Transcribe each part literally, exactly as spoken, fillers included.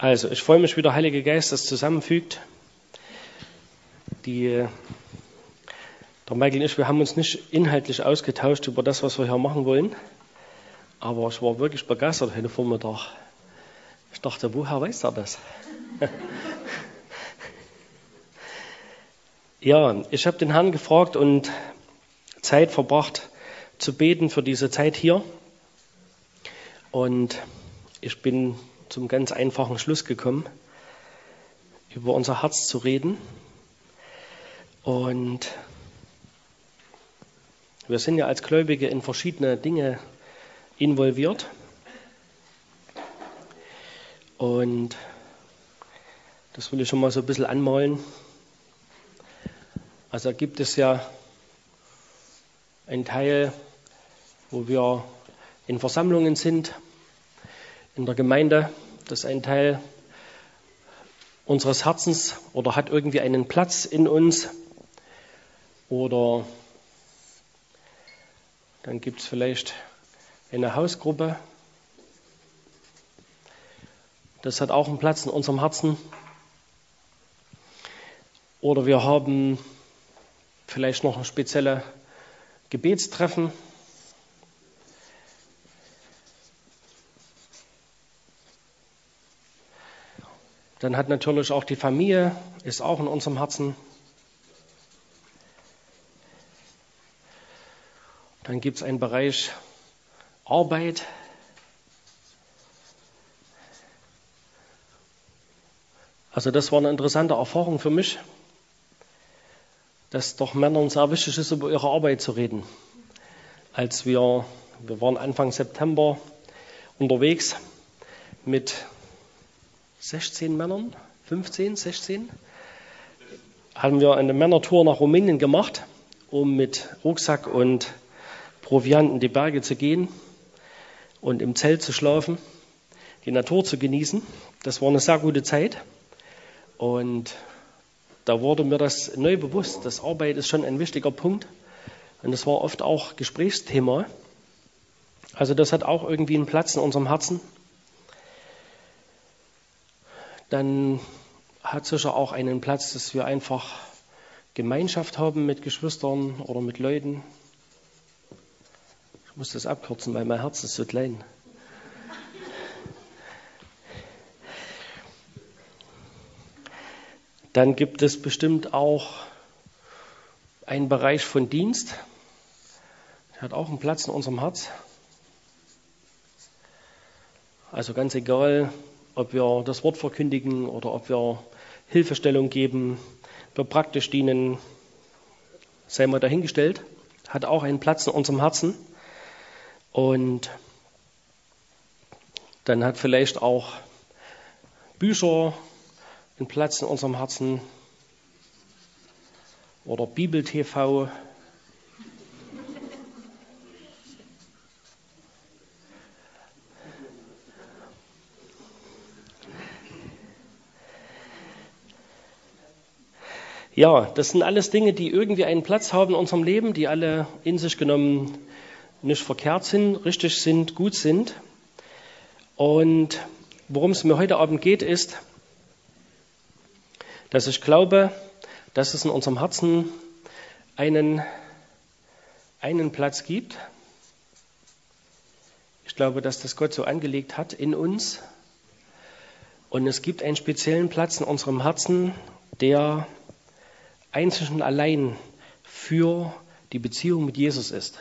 Also, ich freue mich, wie der Heilige Geist das zusammenfügt. Die, der Michael und ich, wir haben uns nicht inhaltlich ausgetauscht über das, was wir hier machen wollen. Aber ich war wirklich begeistert heute Vormittag. Ich dachte, woher weiß er das? Ja, ich habe den Herrn gefragt und Zeit verbracht zu beten für diese Zeit hier. Und ich bin zum ganz einfachen Schluss gekommen, über unser Herz zu reden. Und wir sind ja als Gläubige in verschiedene Dinge involviert. Und das will ich schon mal so ein bisschen anmalen. Also da gibt es ja einen Teil, wo wir in Versammlungen sind, in der Gemeinde. Das ist ein Teil unseres Herzens oder hat irgendwie einen Platz in uns. Oder dann gibt es vielleicht eine Hausgruppe. Das hat auch einen Platz in unserem Herzen. Oder wir haben vielleicht noch ein spezielle Gebetstreffen. Dann hat natürlich auch die Familie, ist auch in unserem Herzen. Dann gibt es einen Bereich Arbeit. Also das war eine interessante Erfahrung für mich, dass doch Männern sehr wichtig ist, über ihre Arbeit zu reden. Als wir, wir waren Anfang September unterwegs mit sechzehn Männern, fünfzehn, sechzehn, haben wir eine Männertour nach Rumänien gemacht, um mit Rucksack und Proviant in die Berge zu gehen und im Zelt zu schlafen, die Natur zu genießen. Das war eine sehr gute Zeit und da wurde mir das neu bewusst, dass Arbeit ist schon ein wichtiger Punkt und das war oft auch Gesprächsthema. Also das hat auch irgendwie einen Platz in unserem Herzen. Dann hat sicher auch einen Platz, dass wir einfach Gemeinschaft haben mit Geschwistern oder mit Leuten. Ich muss das abkürzen, weil mein Herz ist so klein. Dann gibt es bestimmt auch einen Bereich von Dienst. Der hat auch einen Platz in unserem Herz. Also ganz egal, ob wir das Wort verkündigen oder ob wir Hilfestellung geben, ob wir praktisch dienen, sei mal dahingestellt, hat auch einen Platz in unserem Herzen. Und dann hat vielleicht auch Bücher einen Platz in unserem Herzen oder Bibel-T V. Ja, das sind alles Dinge, die irgendwie einen Platz haben in unserem Leben, die alle in sich genommen nicht verkehrt sind, richtig sind, gut sind. Und worum es mir heute Abend geht, ist, dass ich glaube, dass es in unserem Herzen einen, einen Platz gibt. Ich glaube, dass das Gott so angelegt hat in uns. Und es gibt einen speziellen Platz in unserem Herzen, der einzig und allein für die Beziehung mit Jesus ist.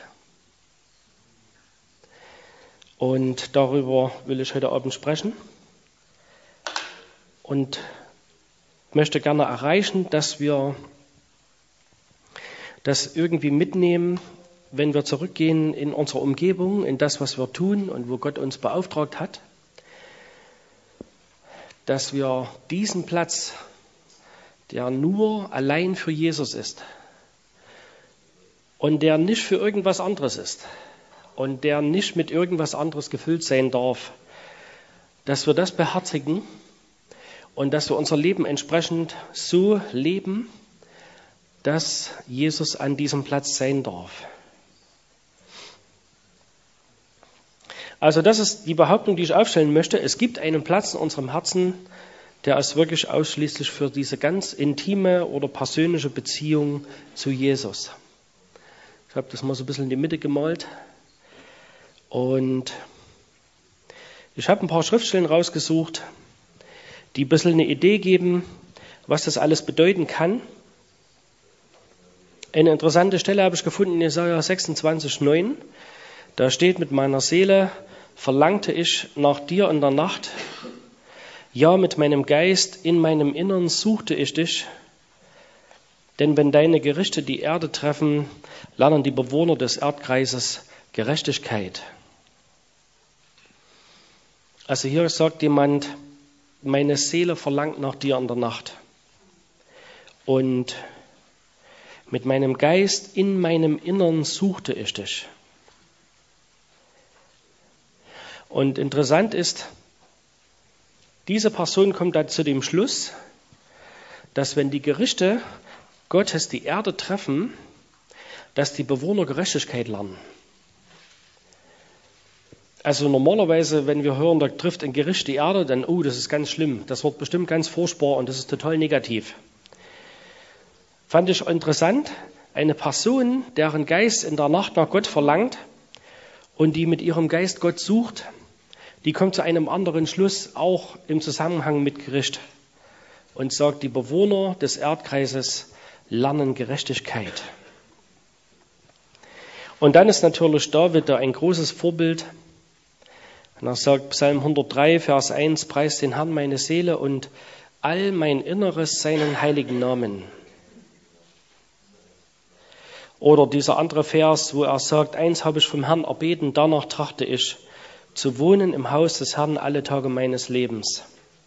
Und darüber will ich heute Abend sprechen und möchte gerne erreichen, dass wir das irgendwie mitnehmen, wenn wir zurückgehen in unsere Umgebung, in das, was wir tun und wo Gott uns beauftragt hat, dass wir diesen Platz, der nur allein für Jesus ist und der nicht für irgendwas anderes ist und der nicht mit irgendwas anderes gefüllt sein darf, dass wir das beherzigen und dass wir unser Leben entsprechend so leben, dass Jesus an diesem Platz sein darf. Also das ist die Behauptung, die ich aufstellen möchte. Es gibt einen Platz in unserem Herzen, der ist wirklich ausschließlich für diese ganz intime oder persönliche Beziehung zu Jesus. Ich habe das mal so ein bisschen in die Mitte gemalt. Und ich habe ein paar Schriftstellen rausgesucht, die ein bisschen eine Idee geben, was das alles bedeuten kann. Eine interessante Stelle habe ich gefunden in Jesaja sechsundzwanzig, neun. Da steht: Mit meiner Seele verlangte ich nach dir in der Nacht. Ja, mit meinem Geist in meinem Innern suchte ich dich. Denn wenn deine Gerichte die Erde treffen, lernen die Bewohner des Erdkreises Gerechtigkeit. Also hier sagt jemand, meine Seele verlangt nach dir in der Nacht. Und mit meinem Geist in meinem Innern suchte ich dich. Und interessant ist, diese Person kommt dann zu dem Schluss, dass wenn die Gerichte Gottes die Erde treffen, dass die Bewohner Gerechtigkeit lernen. Also normalerweise, wenn wir hören, da trifft ein Gericht die Erde, dann, oh, das ist ganz schlimm, das wird bestimmt ganz furchtbar und das ist total negativ. Fand ich interessant, eine Person, deren Geist in der Nacht nach Gott verlangt und die mit ihrem Geist Gott sucht, die kommt zu einem anderen Schluss, auch im Zusammenhang mit Gericht, und sagt, die Bewohner des Erdkreises lernen Gerechtigkeit. Und dann ist natürlich David da ein großes Vorbild. Und er sagt, Psalm hundertdrei, Vers eins, preist den Herrn meine Seele und all mein Inneres seinen heiligen Namen. Oder dieser andere Vers, wo er sagt, eins habe ich vom Herrn erbeten, danach trachte ich, zu wohnen im Haus des Herrn alle Tage meines Lebens,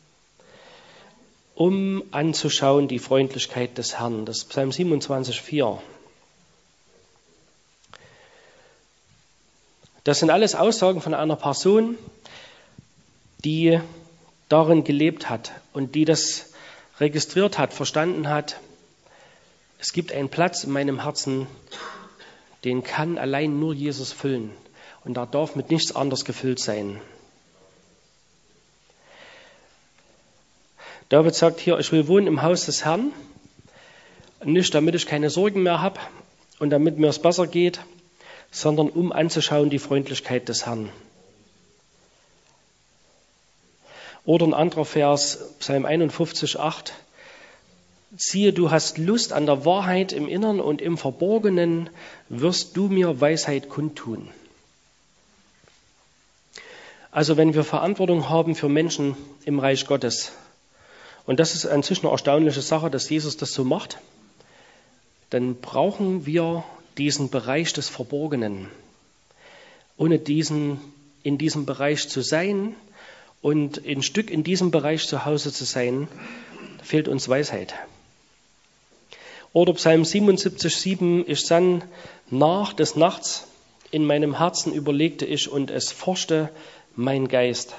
um anzuschauen die Freundlichkeit des Herrn. Das ist Psalm siebenundzwanzig, vier. Das sind alles Aussagen von einer Person, die darin gelebt hat und die das registriert hat, verstanden hat. Es gibt einen Platz in meinem Herzen, den kann allein nur Jesus füllen. Und da darf mit nichts anderes gefüllt sein. David sagt hier, ich will wohnen im Haus des Herrn. Nicht, damit ich keine Sorgen mehr habe und damit mir es besser geht, sondern um anzuschauen die Freundlichkeit des Herrn. Oder ein anderer Vers, Psalm einundfünfzig, acht. Siehe, du hast Lust an der Wahrheit im Innern und im Verborgenen wirst du mir Weisheit kundtun. Also wenn wir Verantwortung haben für Menschen im Reich Gottes, und das ist an sich eine erstaunliche Sache, dass Jesus das so macht, dann brauchen wir diesen Bereich des Verborgenen. Ohne diesen, in diesem Bereich zu sein und ein Stück in diesem Bereich zu Hause zu sein, fehlt uns Weisheit. Oder Psalm siebenundsiebzig, sieben, ich sann nach des Nachts, in meinem Herzen überlegte ich und es forschte mein Geist.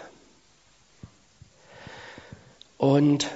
Und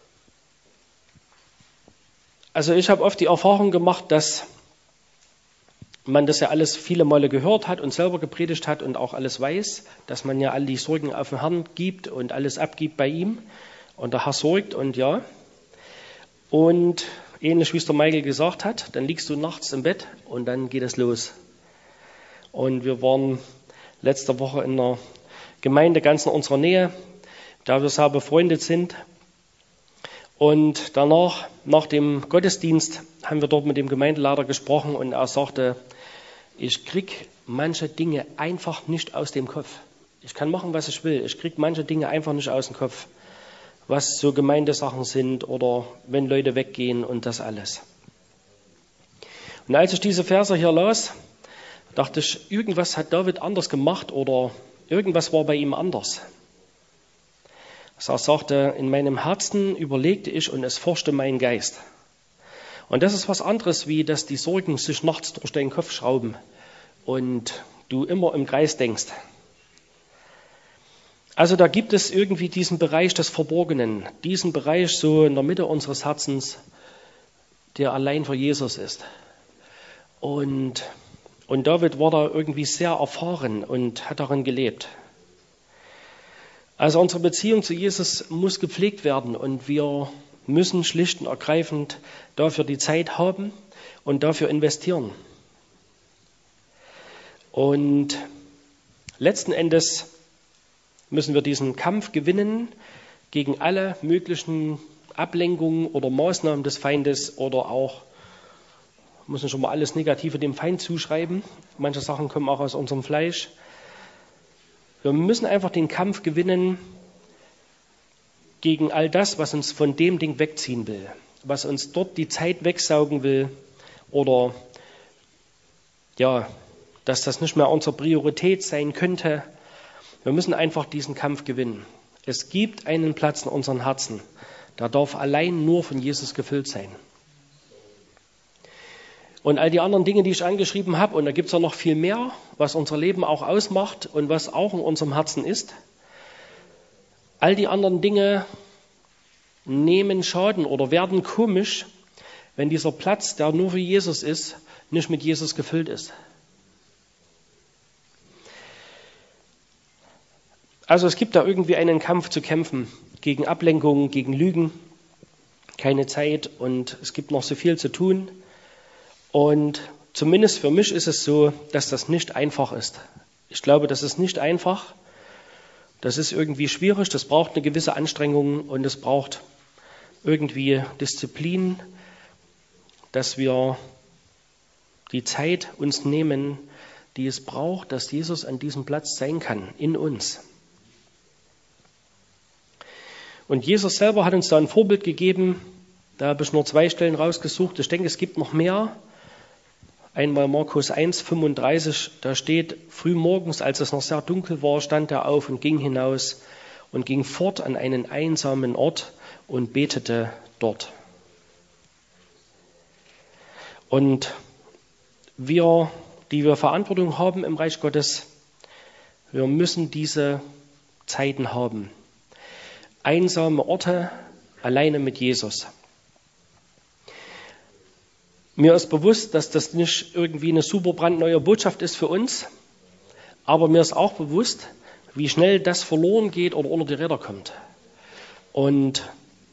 also ich habe oft die Erfahrung gemacht, dass man das ja alles viele Male gehört hat und selber gepredigt hat und auch alles weiß, dass man ja all die Sorgen auf den Herrn gibt und alles abgibt bei ihm und der Herr sorgt und ja. Und ähnlich wie es der Michael gesagt hat, dann liegst du nachts im Bett und dann geht es los. Und wir waren letzte Woche in einer Gemeinde ganz in unserer Nähe, da wir sehr befreundet sind. Und danach, nach dem Gottesdienst, haben wir dort mit dem Gemeindeleiter gesprochen und er sagte, ich krieg manche Dinge einfach nicht aus dem Kopf. Ich kann machen, was ich will. Ich krieg manche Dinge einfach nicht aus dem Kopf, was so Gemeindesachen sind oder wenn Leute weggehen und das alles. Und als ich diese Verse hier las, dachte ich, irgendwas hat David anders gemacht oder irgendwas war bei ihm anders. Er sagte, in meinem Herzen überlegte ich und es forschte mein Geist. Und das ist was anderes, wie dass die Sorgen sich nachts durch deinen Kopf schrauben und du immer im Kreis denkst. Also da gibt es irgendwie diesen Bereich des Verborgenen, diesen Bereich so in der Mitte unseres Herzens, der allein für Jesus ist. Und Und David war da irgendwie sehr erfahren und hat darin gelebt. Also unsere Beziehung zu Jesus muss gepflegt werden und wir müssen schlicht und ergreifend dafür die Zeit haben und dafür investieren. Und letzten Endes müssen wir diesen Kampf gewinnen gegen alle möglichen Ablenkungen oder Maßnahmen des Feindes oder auch, müssen schon mal alles Negative dem Feind zuschreiben. Manche Sachen kommen auch aus unserem Fleisch. Wir müssen einfach den Kampf gewinnen gegen all das, was uns von dem Ding wegziehen will, was uns dort die Zeit wegsaugen will oder ja, dass das nicht mehr unsere Priorität sein könnte. Wir müssen einfach diesen Kampf gewinnen. Es gibt einen Platz in unseren Herzen, der darf allein nur von Jesus gefüllt sein. Und all die anderen Dinge, die ich angeschrieben habe, und da gibt es ja noch viel mehr, was unser Leben auch ausmacht und was auch in unserem Herzen ist. All die anderen Dinge nehmen Schaden oder werden komisch, wenn dieser Platz, der nur für Jesus ist, nicht mit Jesus gefüllt ist. Also es gibt da irgendwie einen Kampf zu kämpfen gegen Ablenkungen, gegen Lügen, keine Zeit und es gibt noch so viel zu tun. Und zumindest für mich ist es so, dass das nicht einfach ist. Ich glaube, das ist nicht einfach. Das ist irgendwie schwierig, das braucht eine gewisse Anstrengung und es braucht irgendwie Disziplin, dass wir die Zeit uns nehmen, die es braucht, dass Jesus an diesem Platz sein kann, in uns. Und Jesus selber hat uns da ein Vorbild gegeben. Da habe ich nur zwei Stellen rausgesucht. Ich denke, es gibt noch mehr. Einmal Markus eins, fünfunddreißig, da steht, frühmorgens, als es noch sehr dunkel war, stand er auf und ging hinaus und ging fort an einen einsamen Ort und betete dort. Und wir, die wir Verantwortung haben im Reich Gottes, wir müssen diese Zeiten haben. Einsame Orte, alleine mit Jesus. Mir ist bewusst, dass das nicht irgendwie eine super brandneue Botschaft ist für uns, aber mir ist auch bewusst, wie schnell das verloren geht oder unter die Räder kommt. Und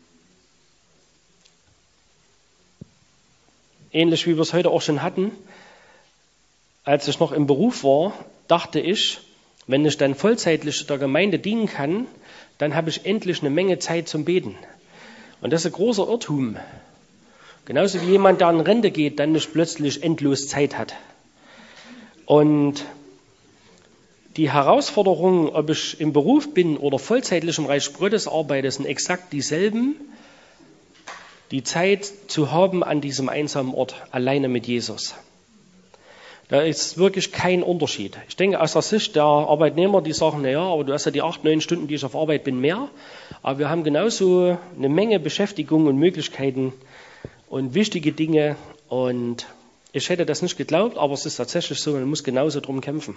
ähnlich wie wir es heute auch schon hatten, als ich noch im Beruf war, dachte ich, wenn ich dann vollzeitlich der Gemeinde dienen kann, dann habe ich endlich eine Menge Zeit zum Beten. Und das ist ein großer Irrtum. Genauso wie jemand, der in Rente geht, dann nicht plötzlich endlos Zeit hat. Und die Herausforderungen, ob ich im Beruf bin oder vollzeitlich im Reich Gottes arbeite, sind exakt dieselben. Die Zeit zu haben an diesem einsamen Ort, alleine mit Jesus. Da ist wirklich kein Unterschied. Ich denke, aus der Sicht der Arbeitnehmer, die sagen, naja, aber du hast ja die acht, neun Stunden, die ich auf Arbeit bin, mehr. Aber wir haben genauso eine Menge Beschäftigung und Möglichkeiten und wichtige Dinge. Und ich hätte das nicht geglaubt, aber es ist tatsächlich so, man muss genauso drum kämpfen.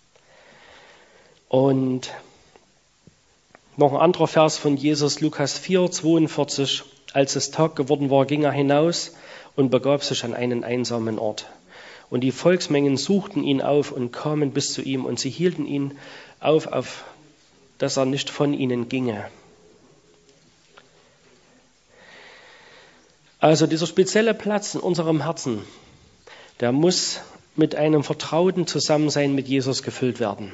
Und noch ein anderer Vers von Jesus, Lukas vier, zweiundvierzig. Als es Tag geworden war, ging er hinaus und begab sich an einen einsamen Ort. Und die Volksmengen suchten ihn auf und kamen bis zu ihm, und sie hielten ihn auf, auf dass er nicht von ihnen ginge. Also dieser spezielle Platz in unserem Herzen, der muss mit einem vertrauten Zusammensein mit Jesus gefüllt werden,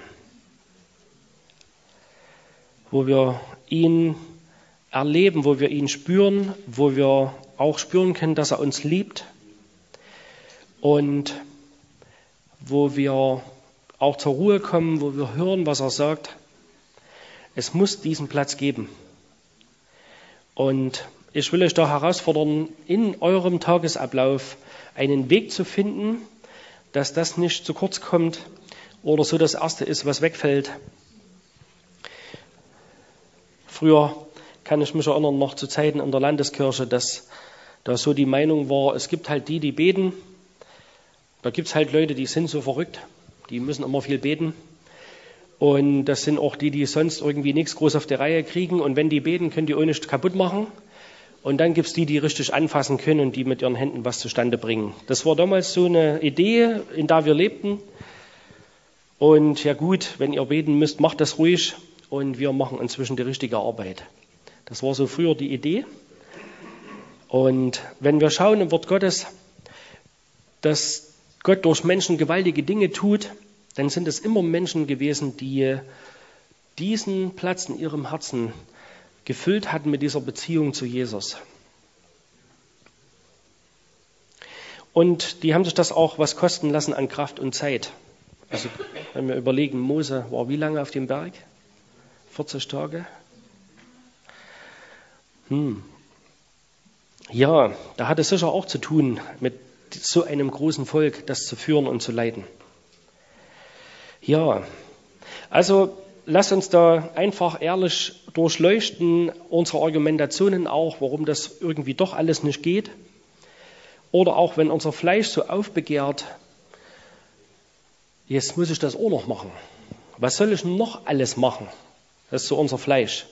wo wir ihn erleben, wo wir ihn spüren, wo wir auch spüren können, dass er uns liebt und wo wir auch zur Ruhe kommen, wo wir hören, was er sagt. Es muss diesen Platz geben. Und ich will euch da herausfordern, in eurem Tagesablauf einen Weg zu finden, dass das nicht zu kurz kommt oder so das Erste ist, was wegfällt. Früher kann ich mich erinnern, noch zu Zeiten in der Landeskirche, dass da so die Meinung war, es gibt halt die, die beten. Da gibt es halt Leute, die sind so verrückt, die müssen immer viel beten. Und das sind auch die, die sonst irgendwie nichts groß auf die Reihe kriegen. Und wenn die beten, können die auch nichts kaputt machen. Und dann gibt es die, die richtig anfassen können und die mit ihren Händen was zustande bringen. Das war damals so eine Idee, in der wir lebten. Und ja gut, wenn ihr beten müsst, macht das ruhig. Und wir machen inzwischen die richtige Arbeit. Das war so früher die Idee. Und wenn wir schauen im Wort Gottes, dass Gott durch Menschen gewaltige Dinge tut, dann sind es immer Menschen gewesen, die diesen Platz in ihrem Herzen gefüllt hatten mit dieser Beziehung zu Jesus. Und die haben sich das auch was kosten lassen an Kraft und Zeit. Also wenn wir überlegen, Mose war wie lange auf dem Berg? vierzig Tage? Hm. Ja, da hat es sicher auch zu tun, mit so einem großen Volk das zu führen und zu leiten. Ja, also lass uns da einfach ehrlich durchleuchten, unsere Argumentationen auch, warum das irgendwie doch alles nicht geht. Oder auch, wenn unser Fleisch so aufbegehrt, jetzt muss ich das auch noch machen. Was soll ich noch alles machen? Das ist so unser Fleisch.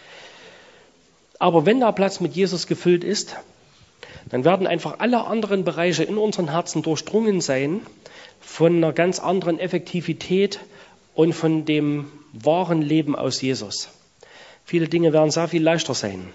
Aber wenn der Platz mit Jesus gefüllt ist, dann werden einfach alle anderen Bereiche in unseren Herzen durchdrungen sein von einer ganz anderen Effektivität und von dem wahren Leben aus Jesus. Viele Dinge werden sehr viel leichter sein.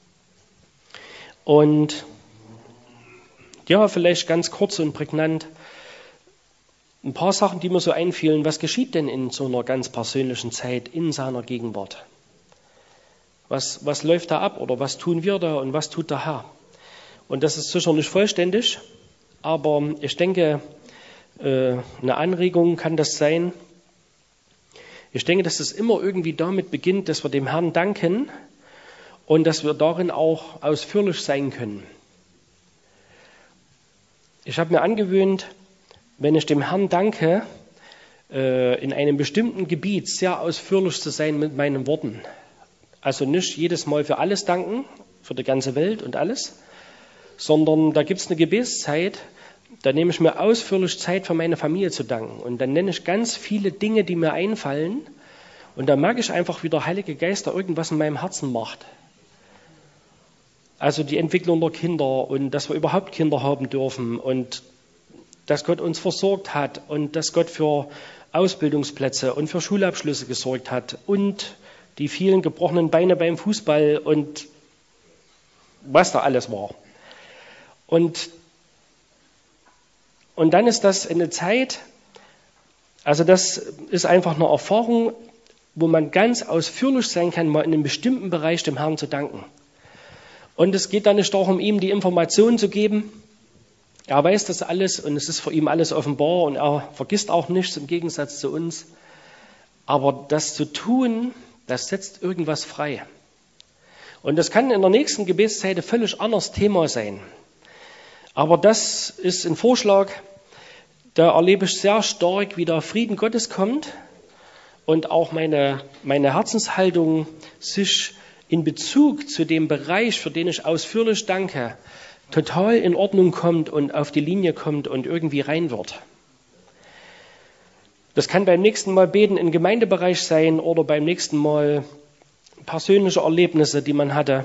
Und ja, vielleicht ganz kurz und prägnant ein paar Sachen, die mir so einfielen. Was geschieht denn in so einer ganz persönlichen Zeit in seiner Gegenwart? Was, was läuft da ab oder was tun wir da und was tut der Herr? Und das ist sicher nicht vollständig, aber ich denke, eine Anregung kann das sein. Ich denke, dass es immer irgendwie damit beginnt, dass wir dem Herrn danken und dass wir darin auch ausführlich sein können. Ich habe mir angewöhnt, wenn ich dem Herrn danke, in einem bestimmten Gebiet sehr ausführlich zu sein mit meinen Worten. Also nicht jedes Mal für alles danken, für die ganze Welt und alles, sondern da gibt es eine Gebetszeit, da nehme ich mir ausführlich Zeit für meine Familie zu danken. Und dann nenne ich ganz viele Dinge, die mir einfallen. Und da merke ich einfach, wie der Heilige Geist da irgendwas in meinem Herzen macht. Also die Entwicklung der Kinder und dass wir überhaupt Kinder haben dürfen und dass Gott uns versorgt hat und dass Gott für Ausbildungsplätze und für Schulabschlüsse gesorgt hat und die vielen gebrochenen Beine beim Fußball und was da alles war. Und, und dann ist das eine Zeit, also das ist einfach eine Erfahrung, wo man ganz ausführlich sein kann, mal in einem bestimmten Bereich dem Herrn zu danken. Und es geht dann nicht darum, ihm die Informationen zu geben. Er weiß das alles und es ist für ihn alles offenbar und er vergisst auch nichts im Gegensatz zu uns. Aber das zu tun, das setzt irgendwas frei. Und das kann in der nächsten Gebetszeit ein völlig anderes Thema sein. Aber das ist ein Vorschlag, da erlebe ich sehr stark, wie der Frieden Gottes kommt und auch meine, meine Herzenshaltung sich in Bezug zu dem Bereich, für den ich ausführlich danke, total in Ordnung kommt und auf die Linie kommt und irgendwie rein wird. Das kann beim nächsten Mal beten im Gemeindebereich sein oder beim nächsten Mal persönliche Erlebnisse, die man hatte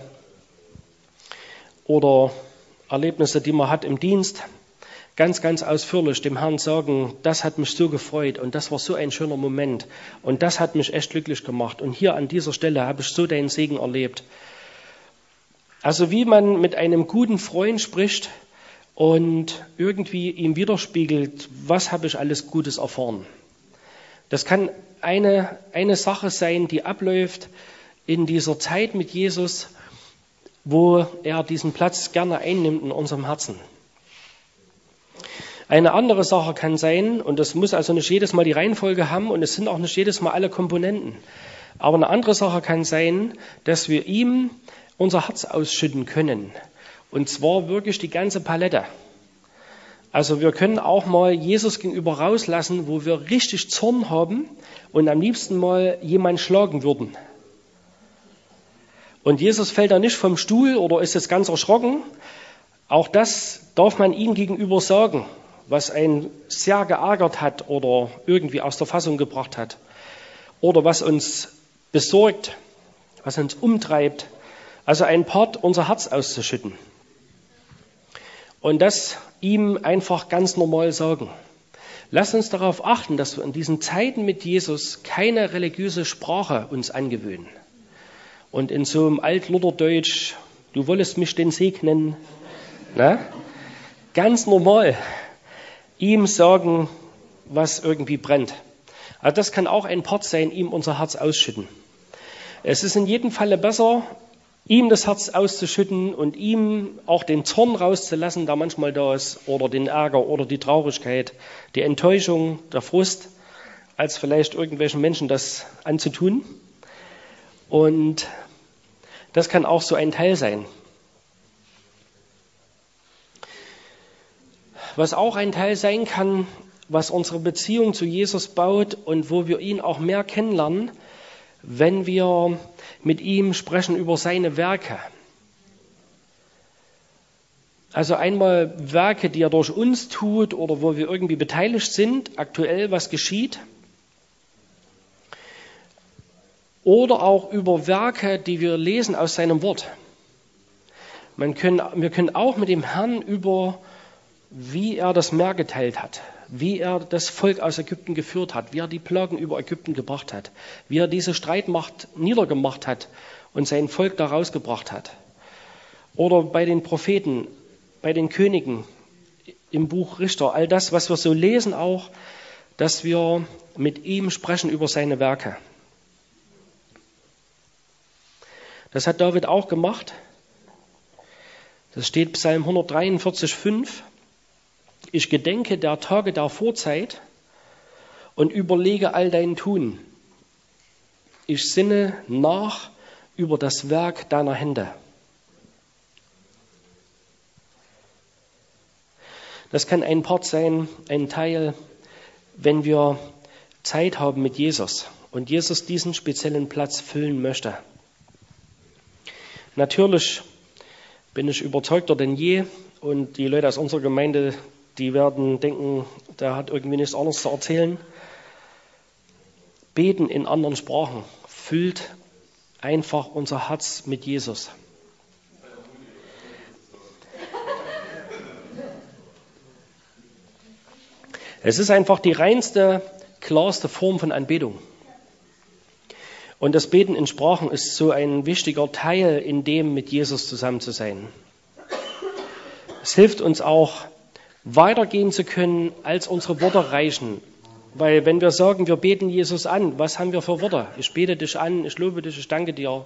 oder Erlebnisse, die man hat im Dienst, ganz, ganz ausführlich dem Herrn sagen, das hat mich so gefreut und das war so ein schöner Moment und das hat mich echt glücklich gemacht und hier an dieser Stelle habe ich so deinen Segen erlebt. Also wie man mit einem guten Freund spricht und irgendwie ihm widerspiegelt, was habe ich alles Gutes erfahren. Das kann eine, eine Sache sein, die abläuft in dieser Zeit mit Jesus, wo er diesen Platz gerne einnimmt in unserem Herzen. Eine andere Sache kann sein, und das muss also nicht jedes Mal die Reihenfolge haben und es sind auch nicht jedes Mal alle Komponenten, aber eine andere Sache kann sein, dass wir ihm unser Herz ausschütten können. Und zwar wirklich die ganze Palette. Also wir können auch mal Jesus gegenüber rauslassen, wo wir richtig Zorn haben und am liebsten mal jemanden schlagen würden. Und Jesus fällt da nicht vom Stuhl oder ist jetzt ganz erschrocken. Auch das darf man ihm gegenüber sagen, was einen sehr geärgert hat oder irgendwie aus der Fassung gebracht hat. Oder was uns besorgt, was uns umtreibt. Also ein Part, unser Herz auszuschütten. Und das ihm einfach ganz normal sagen. Lass uns darauf achten, dass wir in diesen Zeiten mit Jesus keine religiöse Sprache uns angewöhnen. Und in so einem Alt-Lutherdeutsch, du wolltest mich den segnen, ne? Ganz normal ihm sagen, was irgendwie brennt. Also das kann auch ein Part sein, ihm unser Herz ausschütten. Es ist in jedem Falle besser, ihm das Herz auszuschütten und ihm auch den Zorn rauszulassen, der manchmal da ist, oder den Ärger oder die Traurigkeit, die Enttäuschung, der Frust, als vielleicht irgendwelchen Menschen das anzutun. Und das kann auch so ein Teil sein. Was auch ein Teil sein kann, was unsere Beziehung zu Jesus baut und wo wir ihn auch mehr kennenlernen, wenn wir mit ihm sprechen über seine Werke. Also einmal Werke, die er durch uns tut oder wo wir irgendwie beteiligt sind, aktuell was geschieht. Oder auch über Werke, die wir lesen aus seinem Wort. Man können, wir können auch mit dem Herrn über, wie er das Meer geteilt hat, wie er das Volk aus Ägypten geführt hat, wie er die Plagen über Ägypten gebracht hat, wie er diese Streitmacht niedergemacht hat und sein Volk da rausgebracht hat. Oder bei den Propheten, bei den Königen, im Buch Richter, all das, was wir so lesen auch, dass wir mit ihm sprechen über seine Werke. Das hat David auch gemacht. Das steht Psalm hundertdreiundvierzig, fünf. Ich gedenke der Tage der Vorzeit und überlege all dein Tun. Ich sinne nach über das Werk deiner Hände. Das kann ein Part sein, ein Teil, wenn wir Zeit haben mit Jesus und Jesus diesen speziellen Platz füllen möchte. Natürlich bin ich überzeugter denn je und die Leute aus unserer Gemeinde, die werden denken, der hat irgendwie nichts anderes zu erzählen. Beten in anderen Sprachen füllt einfach unser Herz mit Jesus. Es ist einfach die reinste, klarste Form von Anbetung. Und das Beten in Sprachen ist so ein wichtiger Teil, in dem mit Jesus zusammen zu sein. Es hilft uns auch, weitergehen zu können, als unsere Worte reichen. Weil wenn wir sagen, wir beten Jesus an, was haben wir für Worte? Ich bete dich an, ich lobe dich, ich danke dir.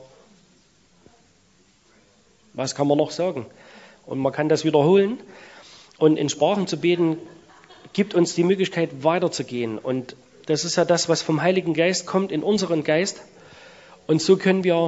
Was kann man noch sagen? Und man kann das wiederholen. Und in Sprachen zu beten, gibt uns die Möglichkeit, weiterzugehen. Und das ist ja das, was vom Heiligen Geist kommt in unseren Geist. Und so können wir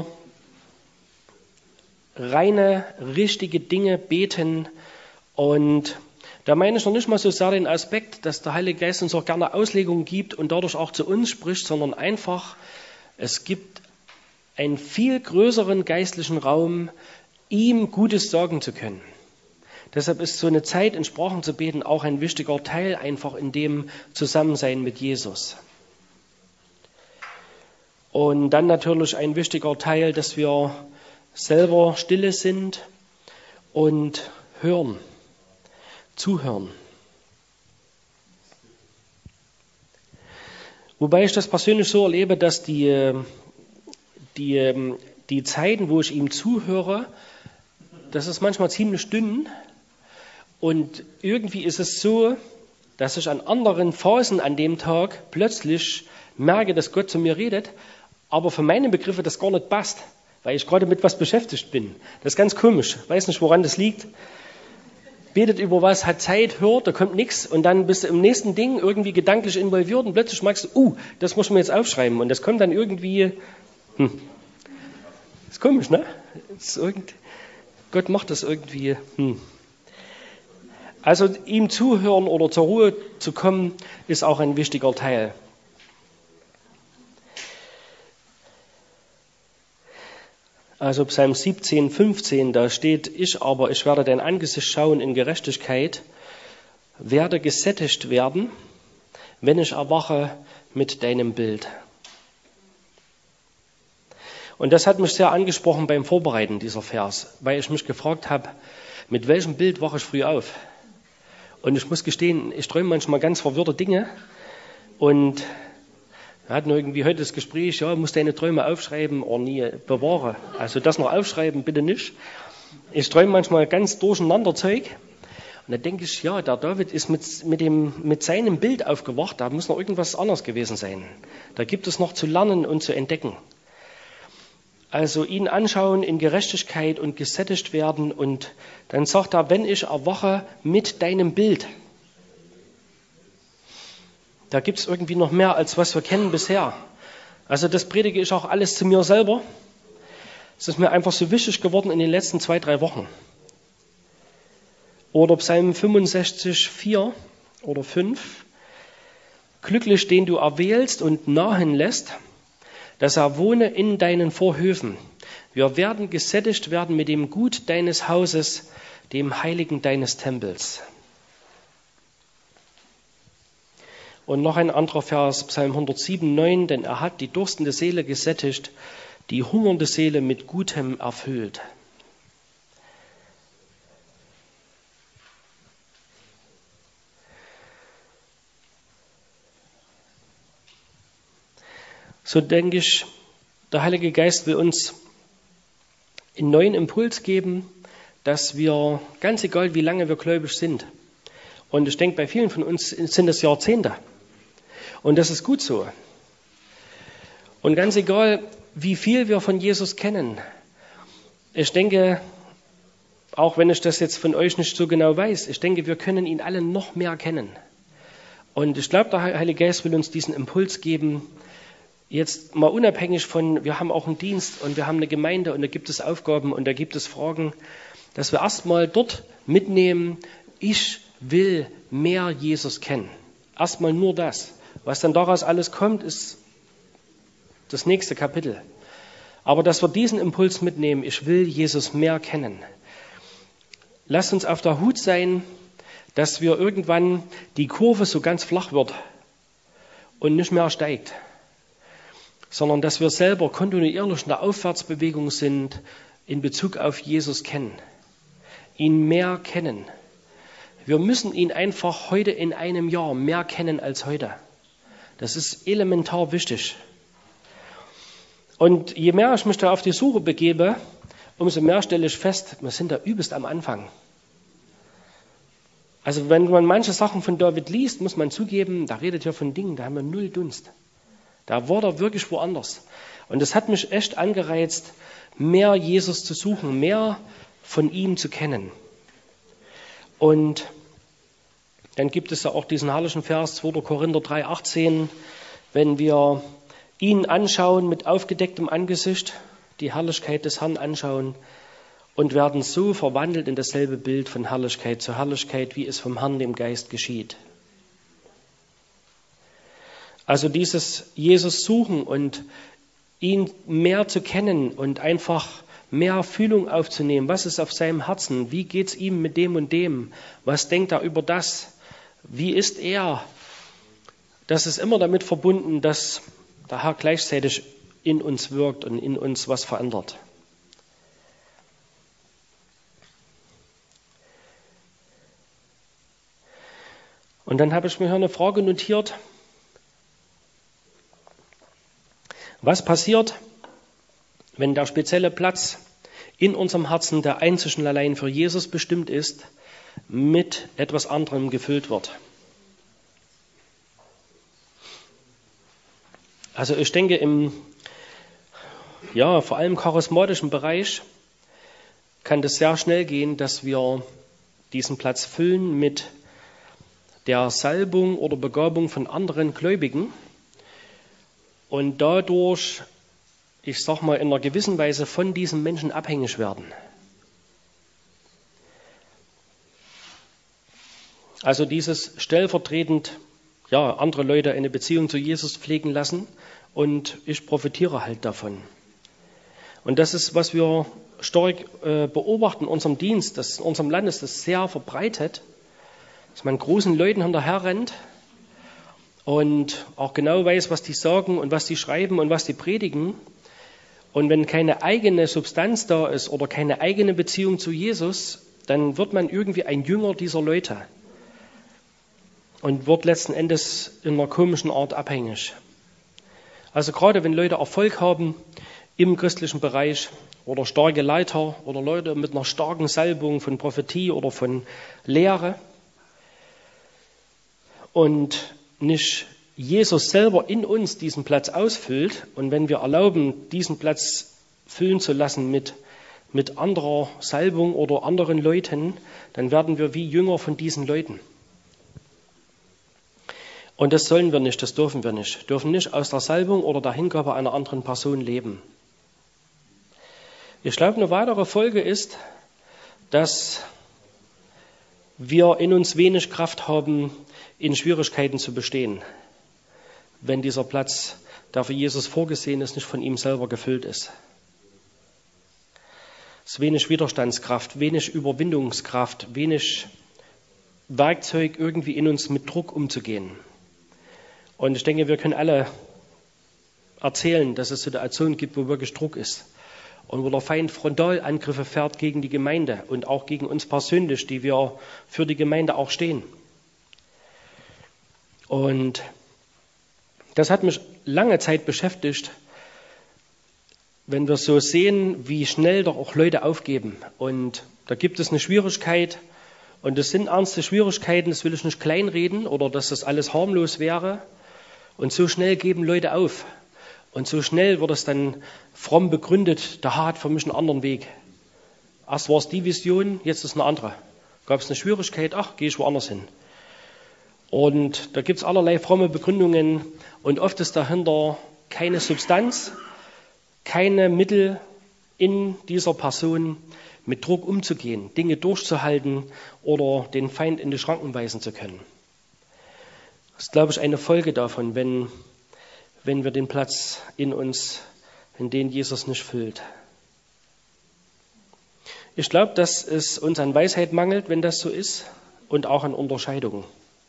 reine, richtige Dinge beten. Und da meine ich noch nicht mal so sehr den Aspekt, dass der Heilige Geist uns auch gerne Auslegungen gibt und dadurch auch zu uns spricht, sondern einfach, es gibt einen viel größeren geistlichen Raum, ihm Gutes sagen zu können. Deshalb ist so eine Zeit in Sprachen zu beten auch ein wichtiger Teil einfach in dem Zusammensein mit Jesus. Und dann natürlich ein wichtiger Teil, dass wir selber stille sind und hören, zuhören. Wobei ich das persönlich so erlebe, dass die, die, die Zeiten, wo ich ihm zuhöre, das ist manchmal ziemlich dünn. Und irgendwie ist es so, dass ich an anderen Phasen an dem Tag plötzlich merke, dass Gott zu mir redet, aber für meine Begriffe das gar nicht passt, weil ich gerade mit was beschäftigt bin. Das ist ganz komisch, ich weiß nicht, woran das liegt. Betet über was, hat Zeit, hört, da kommt nichts und dann bist du im nächsten Ding irgendwie gedanklich involviert und plötzlich merkst du, uh, das muss man jetzt aufschreiben und das kommt dann irgendwie, hm, ist komisch, ne? Ist irgend, Gott macht das irgendwie, hm. Also ihm zuhören oder zur Ruhe zu kommen, ist auch ein wichtiger Teil. Also Psalm siebzehn, fünfzehn, da steht, ich aber, ich werde dein Angesicht schauen in Gerechtigkeit, werde gesättigt werden, wenn ich erwache mit deinem Bild. Und das hat mich sehr angesprochen beim Vorbereiten dieser Vers, weil ich mich gefragt habe, mit welchem Bild wache ich früh auf? Und ich muss gestehen, ich träume manchmal ganz verwirrte Dinge. Und wir hatten irgendwie heute das Gespräch, ja, musst deine Träume aufschreiben oder nie bewahre. Also das noch aufschreiben, bitte nicht. Ich träume manchmal ganz durcheinander Zeug. Und da denke ich, ja, der David ist mit, mit, dem, mit seinem Bild aufgewacht, da muss noch irgendwas anderes gewesen sein. Da gibt es noch zu lernen und zu entdecken. Also ihn anschauen in Gerechtigkeit und gesättigt werden. Und dann sagt er, wenn ich erwache mit deinem Bild. Da gibt es irgendwie noch mehr, als was wir kennen bisher. Also das predige ich auch alles zu mir selber. Es ist mir einfach so wichtig geworden in den letzten zwei, drei Wochen. Oder Psalm fünfundsechzig, vier oder fünf. Glücklich, den du erwählst und nahen lässt, dass er wohne in deinen Vorhöfen. Wir werden gesättigt werden mit dem Gut deines Hauses, dem Heiligen deines Tempels. Und noch ein anderer Vers, Psalm hundertsieben, neun, denn er hat die durstende Seele gesättigt, die hungernde Seele mit Gutem erfüllt. So denke ich, der Heilige Geist will uns einen neuen Impuls geben, dass wir, ganz egal wie lange wir gläubig sind, und ich denke, bei vielen von uns sind es Jahrzehnte, und das ist gut so. Und ganz egal, wie viel wir von Jesus kennen, ich denke, auch wenn ich das jetzt von euch nicht so genau weiß, ich denke, wir können ihn alle noch mehr kennen. Und ich glaube, der Heilige Geist will uns diesen Impuls geben, jetzt mal unabhängig von, wir haben auch einen Dienst und wir haben eine Gemeinde und da gibt es Aufgaben und da gibt es Fragen, dass wir erstmal dort mitnehmen, ich will mehr Jesus kennen. Erstmal nur das. Was dann daraus alles kommt, ist das nächste Kapitel. Aber dass wir diesen Impuls mitnehmen, ich will Jesus mehr kennen. Lasst uns auf der Hut sein, dass wir irgendwann die Kurve so ganz flach wird und nicht mehr steigt, sondern dass wir selber kontinuierlich in der Aufwärtsbewegung sind in Bezug auf Jesus kennen, ihn mehr kennen. Wir müssen ihn einfach heute in einem Jahr mehr kennen als heute. Das ist elementar wichtig. Und je mehr ich mich da auf die Suche begebe, umso mehr stelle ich fest, wir sind da übelst am Anfang. Also wenn man manche Sachen von David liest, muss man zugeben, da redet er von Dingen, da haben wir null Dunst. Da war er wirklich woanders. Und das hat mich echt angereizt, mehr Jesus zu suchen, mehr von ihm zu kennen. Und dann gibt es ja auch diesen herrlichen Vers, zweiter Korinther drei, achtzehn, wenn wir ihn anschauen mit aufgedecktem Angesicht, die Herrlichkeit des Herrn anschauen und werden so verwandelt in dasselbe Bild von Herrlichkeit zu Herrlichkeit, wie es vom Herrn, dem Geist, geschieht. Also dieses Jesus suchen und ihn mehr zu kennen und einfach mehr Fühlung aufzunehmen. Was ist auf seinem Herzen? Wie geht es ihm mit dem und dem? Was denkt er über das? Wie ist er? Das ist immer damit verbunden, dass der Herr gleichzeitig in uns wirkt und in uns was verändert. Und dann habe ich mir hier eine Frage notiert. Was passiert, wenn der spezielle Platz in unserem Herzen, der einzig und allein für Jesus bestimmt ist, mit etwas anderem gefüllt wird? Also ich denke, im ja, vor allem charismatischen Bereich kann das sehr schnell gehen, dass wir diesen Platz füllen mit der Salbung oder Begabung von anderen Gläubigen und dadurch, ich sag mal, in einer gewissen Weise von diesen Menschen abhängig werden. Also dieses stellvertretend, ja, andere Leute eine Beziehung zu Jesus pflegen lassen und ich profitiere halt davon. Und das ist, was wir stark äh, beobachten in unserem Dienst, dass in unserem Land ist das sehr verbreitet, dass man großen Leuten hinterher rennt und auch genau weiß, was die sagen und was die schreiben und was die predigen Und wenn keine eigene Substanz da ist oder keine eigene Beziehung zu Jesus, dann wird man irgendwie ein Jünger dieser Leute und wird letzten Endes in einer komischen Art abhängig. Also gerade wenn Leute Erfolg haben im christlichen Bereich oder starke Leiter oder Leute mit einer starken Salbung von Prophetie oder von Lehre und nicht Jesus selber in uns diesen Platz ausfüllt und wenn wir erlauben, diesen Platz füllen zu lassen mit, mit anderer Salbung oder anderen Leuten, dann werden wir wie Jünger von diesen Leuten. Und das sollen wir nicht, das dürfen wir nicht. Wir dürfen nicht aus der Salbung oder der Hingabe einer anderen Person leben. Ich glaube, eine weitere Folge ist, dass wir in uns wenig Kraft haben, in Schwierigkeiten zu bestehen, wenn dieser Platz, der für Jesus vorgesehen ist, nicht von ihm selber gefüllt ist. Es ist wenig Widerstandskraft, wenig Überwindungskraft, wenig Werkzeug, irgendwie in uns mit Druck umzugehen. Und ich denke, wir können alle erzählen, dass es Situationen gibt, wo wirklich Druck ist und wo der Feind Frontalangriffe fährt gegen die Gemeinde und auch gegen uns persönlich, die wir für die Gemeinde auch stehen. Und das hat mich lange Zeit beschäftigt, wenn wir so sehen, wie schnell doch auch Leute aufgeben. Und da gibt es eine Schwierigkeit und das sind ernste Schwierigkeiten, das will ich nicht kleinreden oder dass das alles harmlos wäre. Und so schnell geben Leute auf. Und so schnell wird es dann fromm begründet, der Herr hat für mich einen anderen Weg. Erst war es die Vision, jetzt ist eine andere. Gab es eine Schwierigkeit, ach, gehe ich woanders hin. Und da gibt es allerlei fromme Begründungen und oft ist dahinter keine Substanz, keine Mittel in dieser Person mit Druck umzugehen, Dinge durchzuhalten oder den Feind in die Schranken weisen zu können. Das ist, glaube ich, eine Folge davon, wenn, wenn wir den Platz in uns, in den Jesus nicht füllt. Ich glaube, dass es uns an Weisheit mangelt, wenn das so ist, und auch an Unterscheidungen.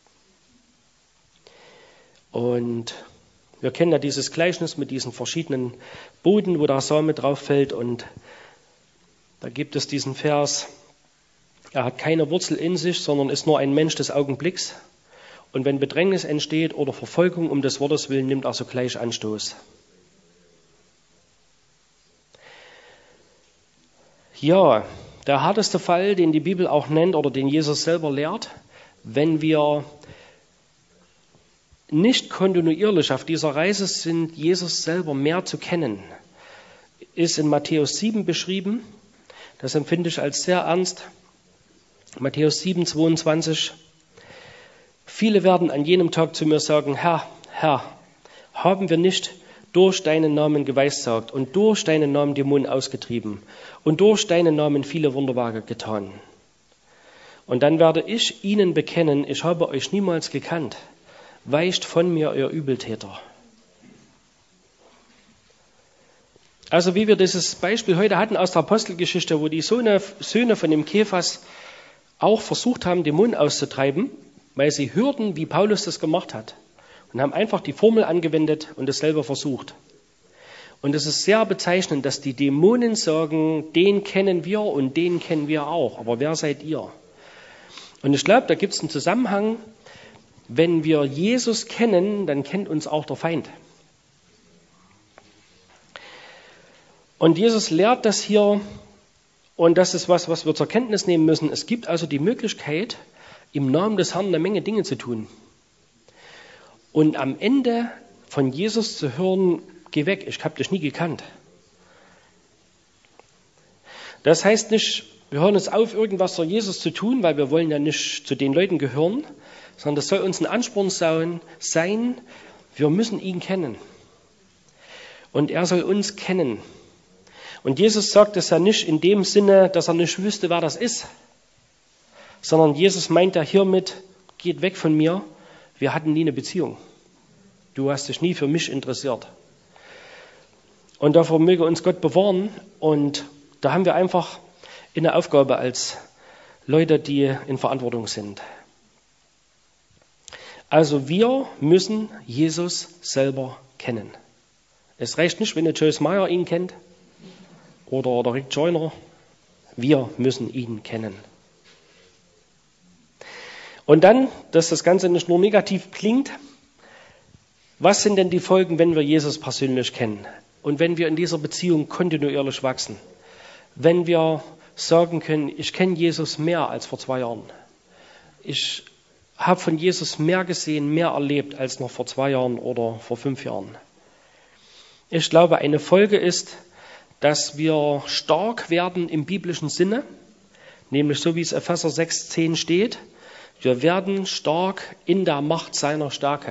Und wir kennen ja dieses Gleichnis mit diesen verschiedenen Boden, wo der Same drauf fällt. Und da gibt es diesen Vers, er hat keine Wurzel in sich, sondern ist nur ein Mensch des Augenblicks. Und wenn Bedrängnis entsteht oder Verfolgung um des Wortes willen, nimmt er sogleich Anstoß. Ja, der härteste Fall, den die Bibel auch nennt oder den Jesus selber lehrt, wenn wir nicht kontinuierlich auf dieser Reise sind, Jesus selber mehr zu kennen, ist in Matthäus sieben beschrieben. Das empfinde ich als sehr ernst. Matthäus sieben, zweiundzwanzig. Viele werden an jenem Tag zu mir sagen, Herr, Herr, haben wir nicht durch deinen Namen geweissagt und durch deinen Namen Dämonen ausgetrieben und durch deinen Namen viele Wunderwerke getan? Und dann werde ich ihnen bekennen, ich habe euch niemals gekannt. Weicht von mir, ihr Übeltäter. Also wie wir dieses Beispiel heute hatten aus der Apostelgeschichte, wo die Söhne von dem Kephas auch versucht haben, Dämonen auszutreiben, weil sie hörten, wie Paulus das gemacht hat und haben einfach die Formel angewendet und es selber versucht. Und es ist sehr bezeichnend, dass die Dämonen sagen, den kennen wir und den kennen wir auch, aber wer seid ihr? Und ich glaube, da gibt es einen Zusammenhang. Wenn wir Jesus kennen, dann kennt uns auch der Feind. Und Jesus lehrt das hier, und das ist was, was wir zur Kenntnis nehmen müssen. Es gibt also die Möglichkeit, im Namen des Herrn eine Menge Dinge zu tun. Und am Ende von Jesus zu hören, geh weg, ich habe dich nie gekannt. Das heißt nicht, wir hören uns auf, irgendwas für Jesus zu tun, weil wir wollen ja nicht zu den Leuten gehören, sondern das soll uns ein Ansporn sein, wir müssen ihn kennen. Und er soll uns kennen. Und Jesus sagt es ja nicht in dem Sinne, dass er nicht wüsste, wer das ist, sondern Jesus meint ja hiermit, geht weg von mir, wir hatten nie eine Beziehung. Du hast dich nie für mich interessiert. Und davor möge uns Gott bewahren. Und da haben wir einfach eine Aufgabe als Leute, die in Verantwortung sind. Also wir müssen Jesus selber kennen. Es reicht nicht, wenn der Joyce Meyer ihn kennt. oder der Rick Joyner. Wir müssen ihn kennen. Und dann, dass das Ganze nicht nur negativ klingt, was sind denn die Folgen, wenn wir Jesus persönlich kennen und wenn wir in dieser Beziehung kontinuierlich wachsen? Wenn wir sagen können, ich kenne Jesus mehr als vor zwei Jahren. Ich habe von Jesus mehr gesehen, mehr erlebt als noch vor zwei Jahren oder vor fünf Jahren. Ich glaube, eine Folge ist, dass wir stark werden im biblischen Sinne, nämlich so wie es Epheser sechs zehn steht, wir werden stark in der Macht seiner Stärke.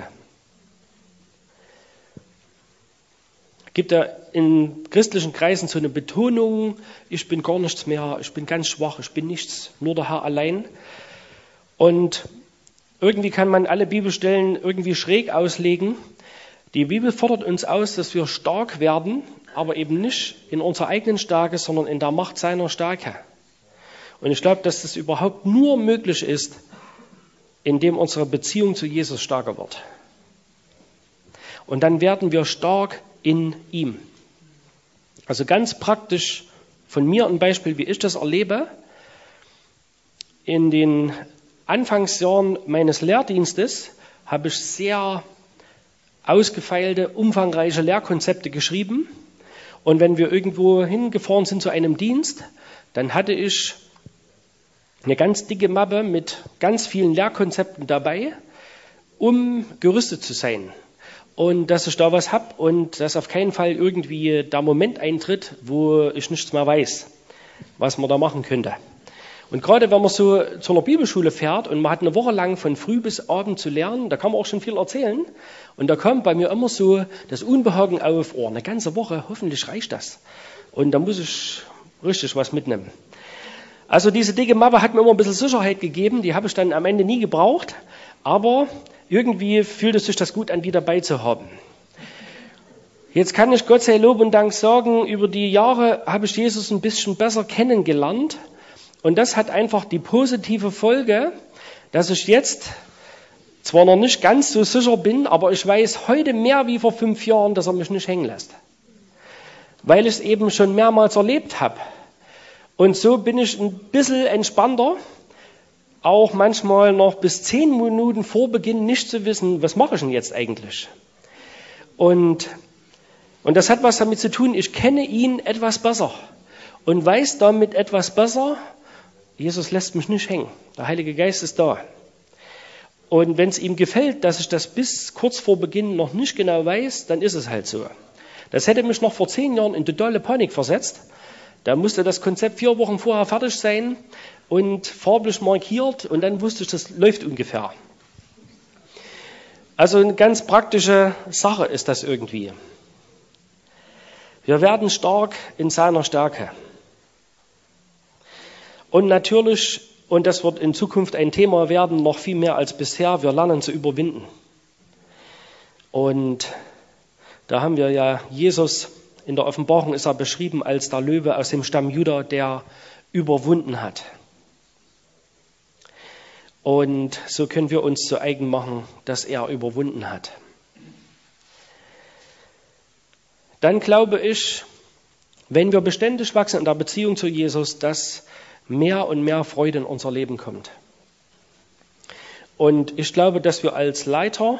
Es gibt ja in christlichen Kreisen so eine Betonung, ich bin gar nichts mehr, ich bin ganz schwach, ich bin nichts, nur der Herr allein. Und irgendwie kann man alle Bibelstellen irgendwie schräg auslegen. Die Bibel fordert uns aus, dass wir stark werden, aber eben nicht in unserer eigenen Stärke, sondern in der Macht seiner Stärke. Und ich glaube, dass das überhaupt nur möglich ist, indem unsere Beziehung zu Jesus stärker wird. Und dann werden wir stark in ihm. Also ganz praktisch von mir ein Beispiel, wie ich das erlebe. In den Anfangsjahren meines Lehrdienstes habe ich sehr ausgefeilte, umfangreiche Lehrkonzepte geschrieben. Und wenn wir irgendwo hingefahren sind zu einem Dienst, dann hatte ich eine ganz dicke Mappe mit ganz vielen Lehrkonzepten dabei, um gerüstet zu sein. Und dass ich da was habe und dass auf keinen Fall irgendwie der Moment eintritt, wo ich nichts mehr weiß, was man da machen könnte. Und gerade wenn man so zu einer Bibelschule fährt und man hat eine Woche lang von früh bis abend zu lernen, da kann man auch schon viel erzählen. Und da kommt bei mir immer so das Unbehagen auf, oh, eine ganze Woche, hoffentlich reicht das. Und da muss ich richtig was mitnehmen. Also diese dicke Mappe hat mir immer ein bisschen Sicherheit gegeben, die habe ich dann am Ende nie gebraucht, aber irgendwie fühlt es sich das gut an, die dabei zu haben. Jetzt kann ich Gott sei Lob und Dank sagen, über die Jahre habe ich Jesus ein bisschen besser kennengelernt und das hat einfach die positive Folge, dass ich jetzt zwar noch nicht ganz so sicher bin, aber ich weiß heute mehr wie vor fünf Jahren, dass er mich nicht hängen lässt, weil ich es eben schon mehrmals erlebt habe. Und so bin ich ein bisschen entspannter, auch manchmal noch bis zehn Minuten vor Beginn nicht zu wissen, was mache ich denn jetzt eigentlich? Und, und das hat was damit zu tun, ich kenne ihn etwas besser und weiß damit etwas besser, Jesus lässt mich nicht hängen, der Heilige Geist ist da. Und wenn es ihm gefällt, dass ich das bis kurz vor Beginn noch nicht genau weiß, dann ist es halt so. Das hätte mich noch vor zehn Jahren in totale Panik versetzt. Da musste das Konzept vier Wochen vorher fertig sein und farblich markiert und dann wusste ich, das läuft ungefähr. Also eine ganz praktische Sache ist das irgendwie. Wir werden stark in seiner Stärke. Und natürlich, und das wird in Zukunft ein Thema werden, noch viel mehr als bisher, wir lernen zu überwinden. Und da haben wir ja Jesus. In der Offenbarung ist er beschrieben als der Löwe aus dem Stamm Juda, der überwunden hat. Und so können wir uns zu eigen machen, dass er überwunden hat. Dann glaube ich, wenn wir beständig wachsen in der Beziehung zu Jesus, dass mehr und mehr Freude in unser Leben kommt. Und ich glaube, dass wir als Leiter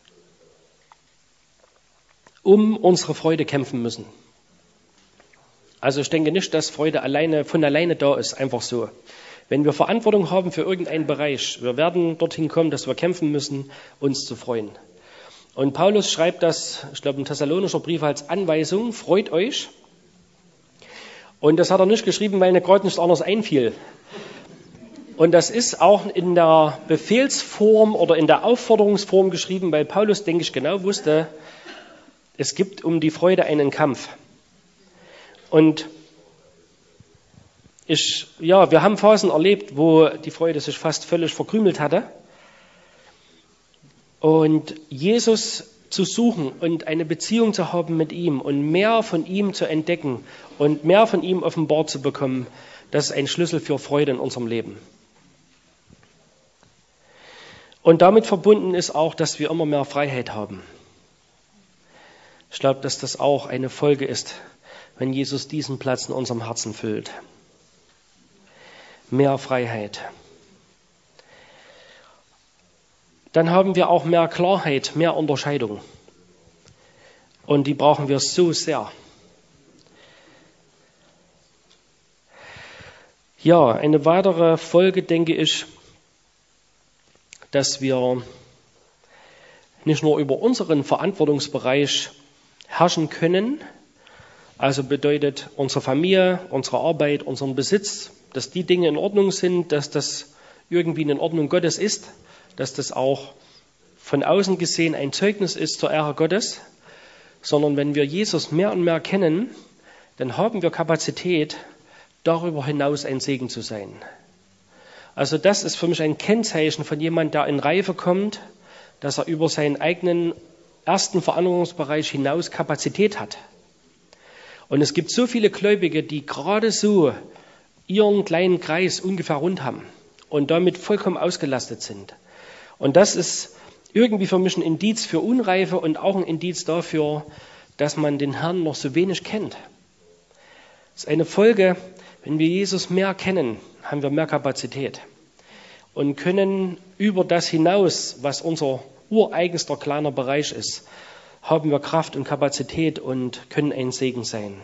um unsere Freude kämpfen müssen. Also ich denke nicht, dass Freude alleine von alleine da ist, einfach so. Wenn wir Verantwortung haben für irgendeinen Bereich, wir werden dorthin kommen, dass wir kämpfen müssen, uns zu freuen. Und Paulus schreibt das, ich glaube, im Thessalonischer Brief als Anweisung, freut euch. Und das hat er nicht geschrieben, weil mir gerade nichts anderes einfiel. Und das ist auch in der Befehlsform oder in der Aufforderungsform geschrieben, weil Paulus, denke ich, genau wusste, es gibt um die Freude einen Kampf. Und ich, ja, wir haben Phasen erlebt, wo die Freude sich fast völlig verkrümelt hatte. Und Jesus zu suchen und eine Beziehung zu haben mit ihm und mehr von ihm zu entdecken und mehr von ihm offenbar zu bekommen, das ist ein Schlüssel für Freude in unserem Leben. Und damit verbunden ist auch, dass wir immer mehr Freiheit haben. Ich glaube, dass das auch eine Folge ist, wenn Jesus diesen Platz in unserem Herzen füllt. Mehr Freiheit. Dann haben wir auch mehr Klarheit, mehr Unterscheidung. Und die brauchen wir so sehr. Ja, eine weitere Folge, denke ich, dass wir nicht nur über unseren Verantwortungsbereich herrschen können, also bedeutet unsere Familie, unsere Arbeit, unseren Besitz, dass die Dinge in Ordnung sind, dass das irgendwie in Ordnung Gottes ist, dass das auch von außen gesehen ein Zeugnis ist zur Ehre Gottes, sondern wenn wir Jesus mehr und mehr kennen, dann haben wir Kapazität, darüber hinaus ein Segen zu sein. Also das ist für mich ein Kennzeichen von jemandem, der in Reife kommt, dass er über seinen eigenen ersten Verantwortungsbereich hinaus Kapazität hat. Und es gibt so viele Gläubige, die gerade so ihren kleinen Kreis ungefähr rund haben und damit vollkommen ausgelastet sind. Und das ist irgendwie für mich ein Indiz für Unreife und auch ein Indiz dafür, dass man den Herrn noch so wenig kennt. Das ist eine Folge, wenn wir Jesus mehr kennen, haben wir mehr Kapazität und können über das hinaus, was unser ureigenster kleiner Bereich ist, haben wir Kraft und Kapazität und können ein Segen sein.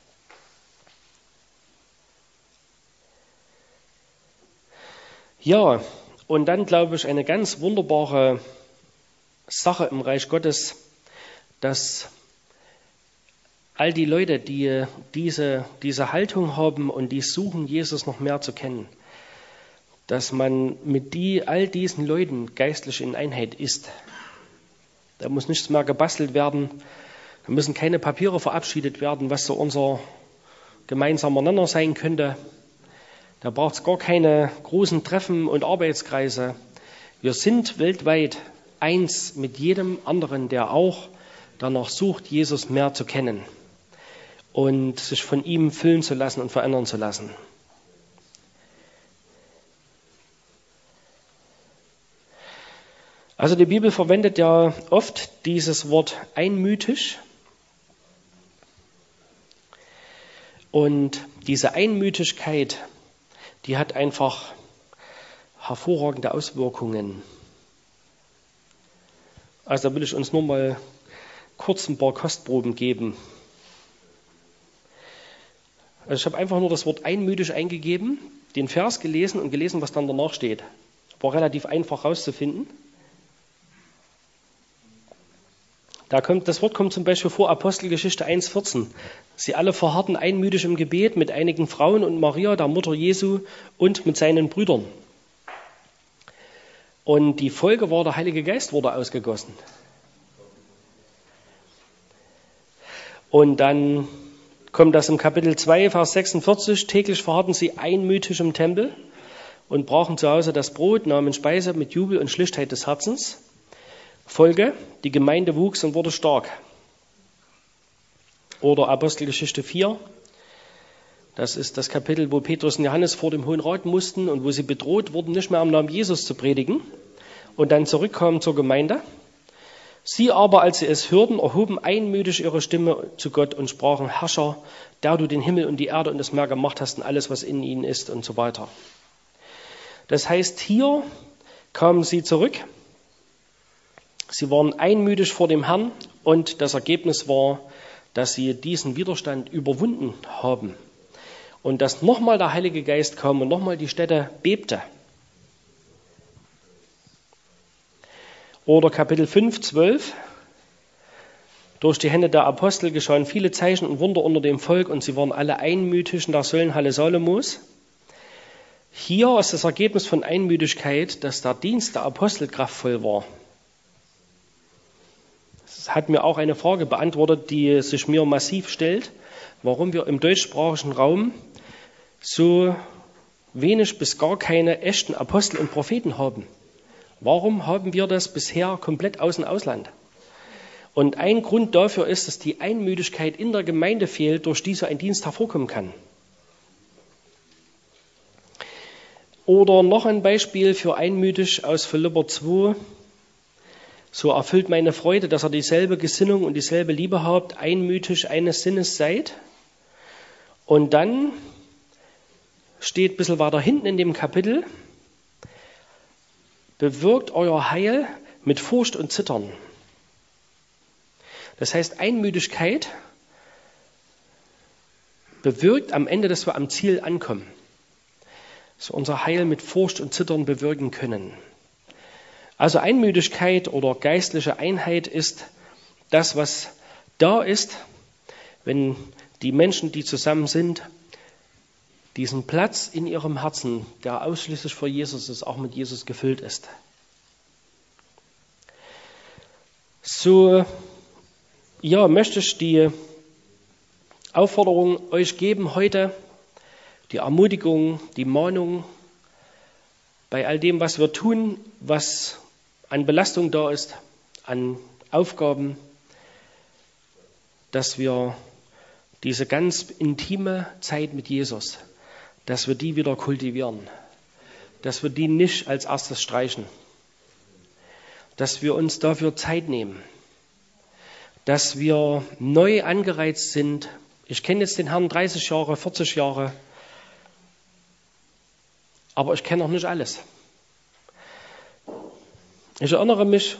Ja, und dann glaube ich eine ganz wunderbare Sache im Reich Gottes, dass all die Leute, die diese, diese Haltung haben und die suchen, Jesus noch mehr zu kennen, dass man mit die, all diesen Leuten geistlich in Einheit ist. Da muss nichts mehr gebastelt werden, da müssen keine Papiere verabschiedet werden, was so unser gemeinsamer Nenner sein könnte. Da braucht es gar keine großen Treffen und Arbeitskreise. Wir sind weltweit eins mit jedem anderen, der auch danach sucht, Jesus mehr zu kennen und sich von ihm füllen zu lassen und verändern zu lassen. Also die Bibel verwendet ja oft dieses Wort einmütig. Und diese Einmütigkeit, die hat einfach hervorragende Auswirkungen. Also da will ich uns nur mal kurz ein paar Kostproben geben. Also ich habe einfach nur das Wort einmütig eingegeben, den Vers gelesen und gelesen, was dann danach steht. War relativ einfach rauszufinden. Da kommt, das Wort kommt zum Beispiel vor Apostelgeschichte eins vierzehn. Sie alle verharrten einmütig im Gebet mit einigen Frauen und Maria, der Mutter Jesu, und mit seinen Brüdern. Und die Folge war, der Heilige Geist wurde ausgegossen. Und dann kommt das im Kapitel zwei, Vers sechsundvierzig. Täglich verharrten sie einmütig im Tempel und brachen zu Hause das Brot, nahmen Speise mit Jubel und Schlichtheit des Herzens. Folge, die Gemeinde wuchs und wurde stark. Oder Apostelgeschichte vier, das ist das Kapitel, wo Petrus und Johannes vor dem Hohen Rat mussten und wo sie bedroht wurden, nicht mehr am Namen Jesus zu predigen und dann zurückkamen zur Gemeinde. Sie aber, als sie es hörten, erhoben einmütig ihre Stimme zu Gott und sprachen: Herrscher, der du den Himmel und die Erde und das Meer gemacht hast und alles, was in ihnen ist und so weiter. Das heißt, hier kamen sie zurück. Sie waren einmütig vor dem Herrn und das Ergebnis war, dass sie diesen Widerstand überwunden haben und dass nochmal der Heilige Geist kam und nochmal die Stätte bebte. Oder Kapitel fünf, zwölf. Durch die Hände der Apostel geschahen viele Zeichen und Wunder unter dem Volk und sie waren alle einmütig in der Säulenhalle Salomos. Hier ist das Ergebnis von Einmütigkeit, dass der Dienst der Apostel kraftvoll war. Das hat mir auch eine Frage beantwortet, die sich mir massiv stellt, warum wir im deutschsprachigen Raum so wenig bis gar keine echten Apostel und Propheten haben. Warum haben wir das bisher komplett aus dem Ausland? Und ein Grund dafür ist, dass die Einmütigkeit in der Gemeinde fehlt, durch die so ein Dienst hervorkommen kann. Oder noch ein Beispiel für einmütig aus Philipper zwei. So erfüllt meine Freude, dass ihr dieselbe Gesinnung und dieselbe Liebe habt, einmütig eines Sinnes seid. Und dann steht ein bisschen weiter hinten in dem Kapitel, bewirkt euer Heil mit Furcht und Zittern. Das heißt, Einmütigkeit bewirkt am Ende, dass wir am Ziel ankommen. Dass wir unser Heil mit Furcht und Zittern bewirken können. Also Einmütigkeit oder geistliche Einheit ist das, was da ist, wenn die Menschen, die zusammen sind, diesen Platz in ihrem Herzen, der ausschließlich für Jesus ist, auch mit Jesus gefüllt ist. So, ja, möchte ich die Aufforderung euch geben heute, die Ermutigung, die Mahnung, bei all dem, was wir tun, was an Belastung da ist, an Aufgaben, dass wir diese ganz intime Zeit mit Jesus, dass wir die wieder kultivieren, dass wir die nicht als erstes streichen, dass wir uns dafür Zeit nehmen, dass wir neu angereizt sind. Ich kenne jetzt den Herrn dreißig Jahre, vierzig Jahre, aber ich kenne noch nicht alles. Ich erinnere mich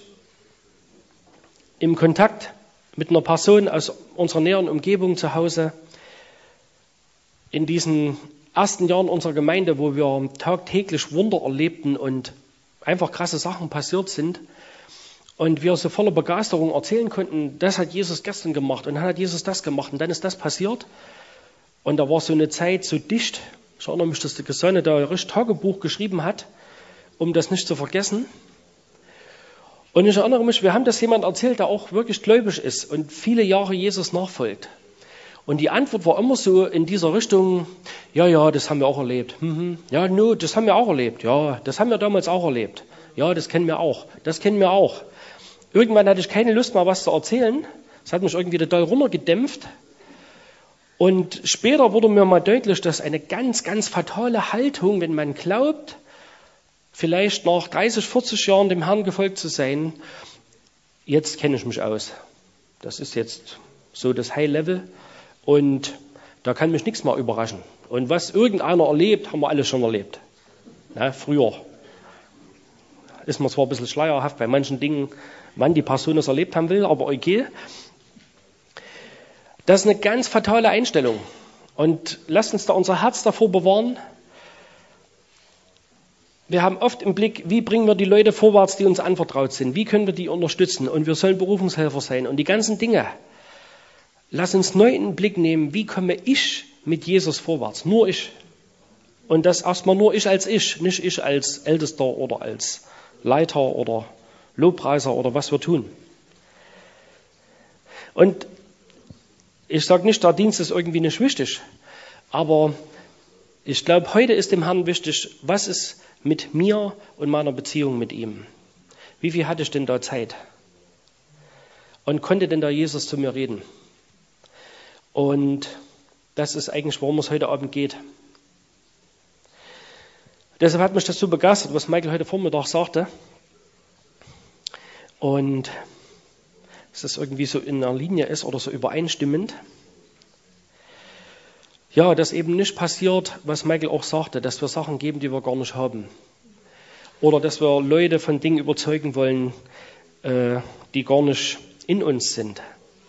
im Kontakt mit einer Person aus unserer näheren Umgebung zu Hause, in diesen ersten Jahren unserer Gemeinde, wo wir tagtäglich Wunder erlebten und einfach krasse Sachen passiert sind und wir so voller Begeisterung erzählen konnten, das hat Jesus gestern gemacht und dann hat Jesus das gemacht und dann ist das passiert. Und da war so eine Zeit so dicht. Ich erinnere mich, dass die Gesonne da ein richtig Tagebuch geschrieben hat, um das nicht zu vergessen. Und ich erinnere mich, wir haben das jemand erzählt, der auch wirklich gläubig ist und viele Jahre Jesus nachfolgt. Und die Antwort war immer so in dieser Richtung, ja, ja, das haben wir auch erlebt. Mhm. Ja, no, das haben wir auch erlebt. Ja, das haben wir damals auch erlebt. Ja, das kennen wir auch. Das kennen wir auch. Irgendwann hatte ich keine Lust mehr, was zu erzählen. Das hat mich irgendwie total runtergedämpft. Und später wurde mir mal deutlich, dass eine ganz, ganz fatale Haltung, wenn man glaubt, vielleicht nach dreißig, vierzig Jahren dem Herrn gefolgt zu sein, jetzt kenne ich mich aus. Das ist jetzt so das High-Level und da kann mich nichts mehr überraschen. Und was irgendeiner erlebt, haben wir alles schon erlebt. Na, früher ist man zwar ein bisschen schleierhaft bei manchen Dingen, wann die Person das erlebt haben will, aber okay. Das ist eine ganz fatale Einstellung. Und lasst uns da unser Herz davor bewahren. Wir haben oft im Blick, wie bringen wir die Leute vorwärts, die uns anvertraut sind. Wie können wir die unterstützen? Und wir sollen Berufungshelfer sein. Und die ganzen Dinge. Lass uns neu in den Blick nehmen, wie komme ich mit Jesus vorwärts? Nur ich. Und das erstmal nur ich als ich, nicht ich als Ältester oder als Leiter oder Lobpreiser oder was wir tun. Und ich sage nicht, der Dienst ist irgendwie nicht wichtig, aber ich glaube, heute ist dem Herrn wichtig, was ist mit mir und meiner Beziehung mit ihm? Wie viel hatte ich denn da Zeit? Und konnte denn da Jesus zu mir reden? Und das ist eigentlich, worum es heute Abend geht. Deshalb hat mich das so begeistert, was Michael heute Vormittag sagte. Und dass das irgendwie so in einer Linie ist oder so übereinstimmend. Ja, dass eben nicht passiert, was Michael auch sagte, dass wir Sachen geben, die wir gar nicht haben. Oder dass wir Leute von Dingen überzeugen wollen, äh, die gar nicht in uns sind.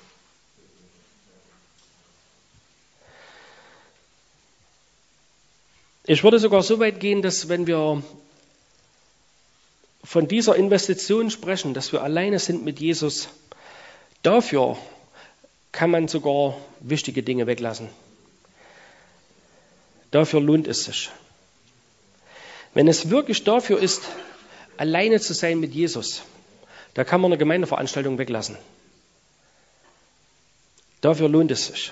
Ich würde sogar so weit gehen, dass wenn wir von dieser Investition sprechen, dass wir alleine sind mit Jesus, dafür kann man sogar wichtige Dinge weglassen. Dafür lohnt es sich. Wenn es wirklich dafür ist, alleine zu sein mit Jesus, da kann man eine Gemeindeveranstaltung weglassen. Dafür lohnt es sich.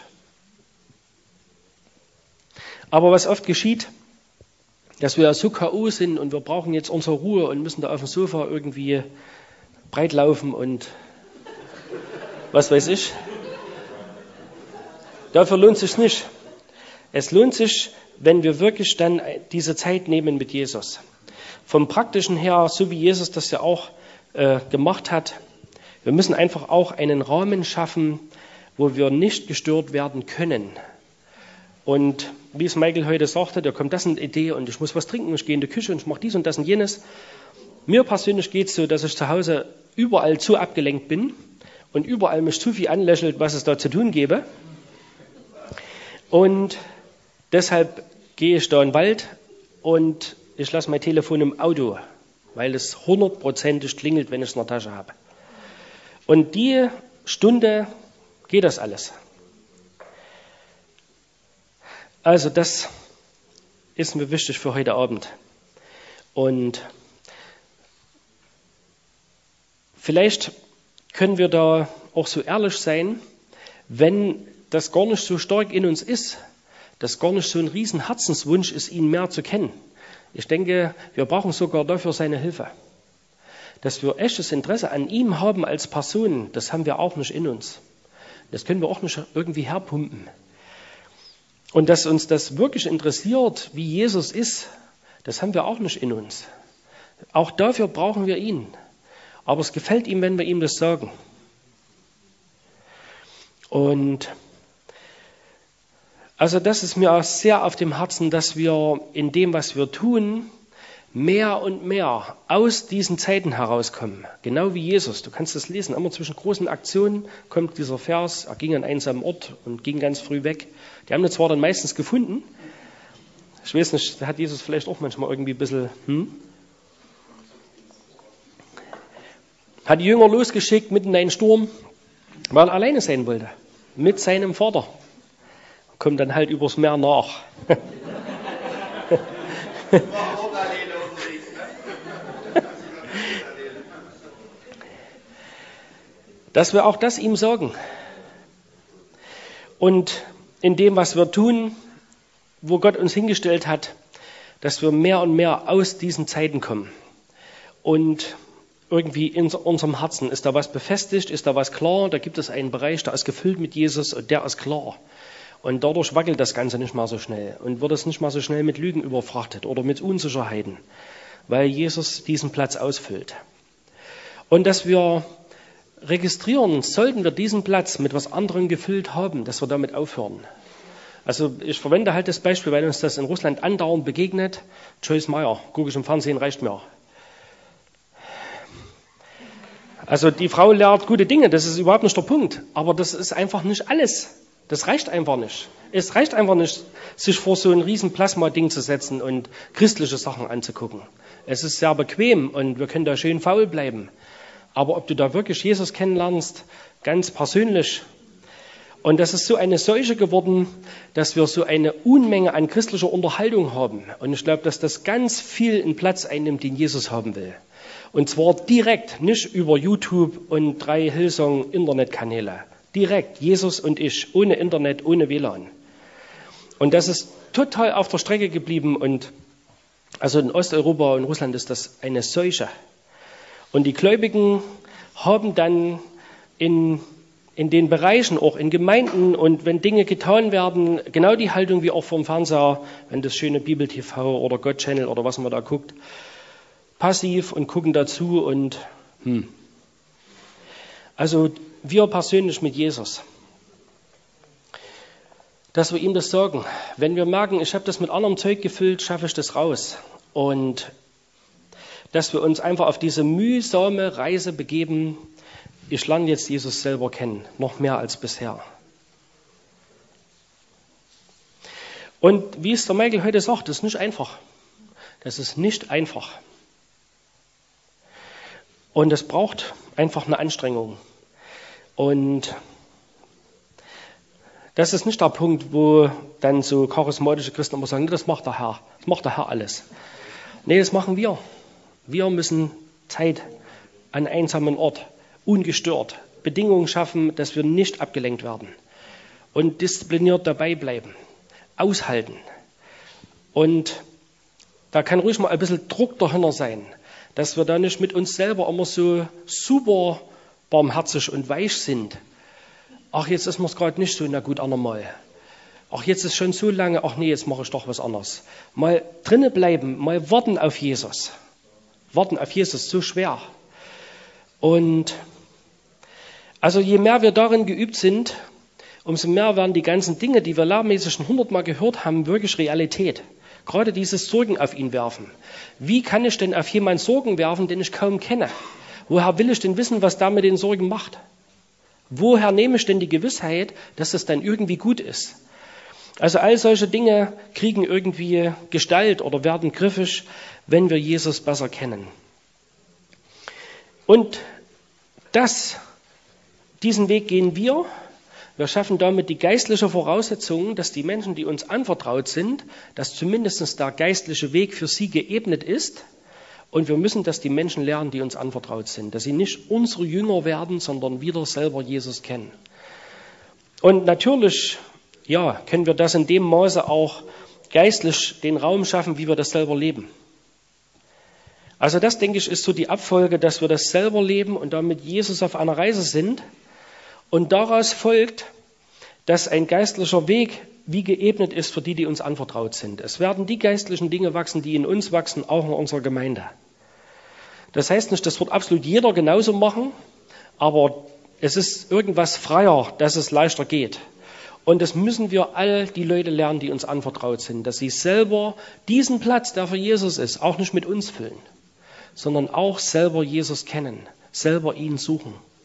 Aber was oft geschieht, dass wir so K O sind und wir brauchen jetzt unsere Ruhe und müssen da auf dem Sofa irgendwie breit laufen und was weiß ich. Dafür lohnt es sich nicht. Es lohnt sich, wenn wir wirklich dann diese Zeit nehmen mit Jesus. Vom Praktischen her, so wie Jesus das ja auch äh, gemacht hat, wir müssen einfach auch einen Rahmen schaffen, wo wir nicht gestört werden können. Und wie es Michael heute sagte, da kommt das eine Idee und ich muss was trinken, ich gehe in die Küche und ich mache dies und das und jenes. Mir persönlich geht es so, dass ich zu Hause überall zu abgelenkt bin und überall mich zu viel anlächelt, was es da zu tun gäbe. Und deshalb gehe ich da in den Wald und ich lasse mein Telefon im Auto, weil es hundertprozentig klingelt, wenn ich es in der Tasche habe. Und die Stunde geht das alles. Also das ist mir wichtig für heute Abend. Und vielleicht können wir da auch so ehrlich sein, wenn das gar nicht so stark in uns ist, dass gar nicht so ein riesen Herzenswunsch ist, ihn mehr zu kennen. Ich denke, wir brauchen sogar dafür seine Hilfe. Dass wir echtes Interesse an ihm haben als Person, das haben wir auch nicht in uns. Das können wir auch nicht irgendwie herpumpen. Und dass uns das wirklich interessiert, wie Jesus ist, das haben wir auch nicht in uns. Auch dafür brauchen wir ihn. Aber es gefällt ihm, wenn wir ihm das sagen. Und also das ist mir auch sehr auf dem Herzen, dass wir in dem, was wir tun, mehr und mehr aus diesen Zeiten herauskommen. Genau wie Jesus. Du kannst das lesen. Immer zwischen großen Aktionen kommt dieser Vers. Er ging an einen einsamen Ort und ging ganz früh weg. Die haben ihn zwar dann meistens gefunden. Ich weiß nicht, da hat Jesus vielleicht auch manchmal irgendwie ein bisschen... Hm? Hat die Jünger losgeschickt mitten in einen Sturm, weil er alleine sein wollte. Mit seinem Vater. Kommt dann halt übers Meer nach. Dass wir auch das ihm sagen. Und in dem, was wir tun, wo Gott uns hingestellt hat, dass wir mehr und mehr aus diesen Zeiten kommen. Und irgendwie in unserem Herzen ist da was befestigt, ist da was klar, da gibt es einen Bereich, der ist gefüllt mit Jesus und der ist klar. Und dadurch wackelt das Ganze nicht mal so schnell und wird es nicht mal so schnell mit Lügen überfrachtet oder mit Unsicherheiten, weil Jesus diesen Platz ausfüllt. Und dass wir registrieren, sollten wir diesen Platz mit was anderem gefüllt haben, dass wir damit aufhören. Also ich verwende halt das Beispiel, weil uns das in Russland andauernd begegnet. Joyce Meyer, gucke ich im Fernsehen, reicht mir. Also die Frau lehrt gute Dinge, das ist überhaupt nicht der Punkt. Aber das ist einfach nicht alles. Das reicht einfach nicht. Es reicht einfach nicht, sich vor so ein riesen Plasma-Ding zu setzen und christliche Sachen anzugucken. Es ist sehr bequem und wir können da schön faul bleiben. Aber ob du da wirklich Jesus kennenlernst, ganz persönlich. Und das ist so eine Seuche geworden, dass wir so eine Unmenge an christlicher Unterhaltung haben. Und ich glaube, dass das ganz viel einen Platz einnimmt, den Jesus haben will. Und zwar direkt, nicht über YouTube und drei Hillsong-Internetkanäle. Direkt, Jesus und ich, ohne Internet, ohne W L A N. Und das ist total auf der Strecke geblieben. Und also in Osteuropa und Russland ist das eine Seuche. Und die Gläubigen haben dann in, in den Bereichen, auch in Gemeinden und wenn Dinge getan werden, genau die Haltung wie auch vom Fernseher, wenn das schöne Bibel-T V oder God-Channel oder was man da guckt, passiv und gucken dazu und hm. Also wir persönlich mit Jesus, dass wir ihm das sagen. Wenn wir merken, ich habe das mit anderem Zeug gefüllt, schaffe ich das raus. Und dass wir uns einfach auf diese mühsame Reise begeben, ich lerne jetzt Jesus selber kennen, noch mehr als bisher. Und wie es der Michael heute sagt, das ist nicht einfach. Das ist nicht einfach. Und es braucht einfach eine Anstrengung. Und das ist nicht der Punkt, wo dann so charismatische Christen immer sagen, das macht der Herr, das macht der Herr alles. Nee, das machen wir. Wir müssen Zeit an einsamen Ort, ungestört, Bedingungen schaffen, dass wir nicht abgelenkt werden und diszipliniert dabei bleiben, aushalten. Und da kann ruhig mal ein bisschen Druck dahinter sein, dass wir da nicht mit uns selber immer so super barmherzig und weich sind. Ach, jetzt ist mir es gerade nicht so, na gut, andermal. Ach, jetzt ist schon so lange, ach nee, jetzt mache ich doch was anderes. Mal drinnen bleiben, mal warten auf Jesus. Warten auf Jesus, so schwer. Und also je mehr wir darin geübt sind, umso mehr werden die ganzen Dinge, die wir lehrmäßig schon hundertmal gehört haben, wirklich Realität. Gerade dieses Sorgen auf ihn werfen. Wie kann ich denn auf jemanden Sorgen werfen, den ich kaum kenne? Woher will ich denn wissen, was der mit den Sorgen macht? Woher nehme ich denn die Gewissheit, dass das dann irgendwie gut ist? Also all solche Dinge kriegen irgendwie Gestalt oder werden griffig, wenn wir Jesus besser kennen. Und das, diesen Weg gehen wir. Wir schaffen damit die geistliche Voraussetzung, dass die Menschen, die uns anvertraut sind, dass zumindest der geistliche Weg für sie geebnet ist. Und wir müssen, dass die Menschen lernen, die uns anvertraut sind, dass sie nicht unsere Jünger werden, sondern wieder selber Jesus kennen. Und natürlich, ja, können wir das in dem Maße auch geistlich den Raum schaffen, wie wir das selber leben. Also das, denke ich, ist so die Abfolge, dass wir das selber leben und damit Jesus auf einer Reise sind. Und daraus folgt, dass ein geistlicher Weg wie geebnet ist für die, die uns anvertraut sind. Es werden die geistlichen Dinge wachsen, die in uns wachsen, auch in unserer Gemeinde. Das heißt nicht, das wird absolut jeder genauso machen, aber es ist irgendwas freier, dass es leichter geht. Und das müssen wir all die Leute lernen, die uns anvertraut sind, dass sie selber diesen Platz, der für Jesus ist, auch nicht mit uns füllen, sondern auch selber Jesus kennen, selber ihn suchen.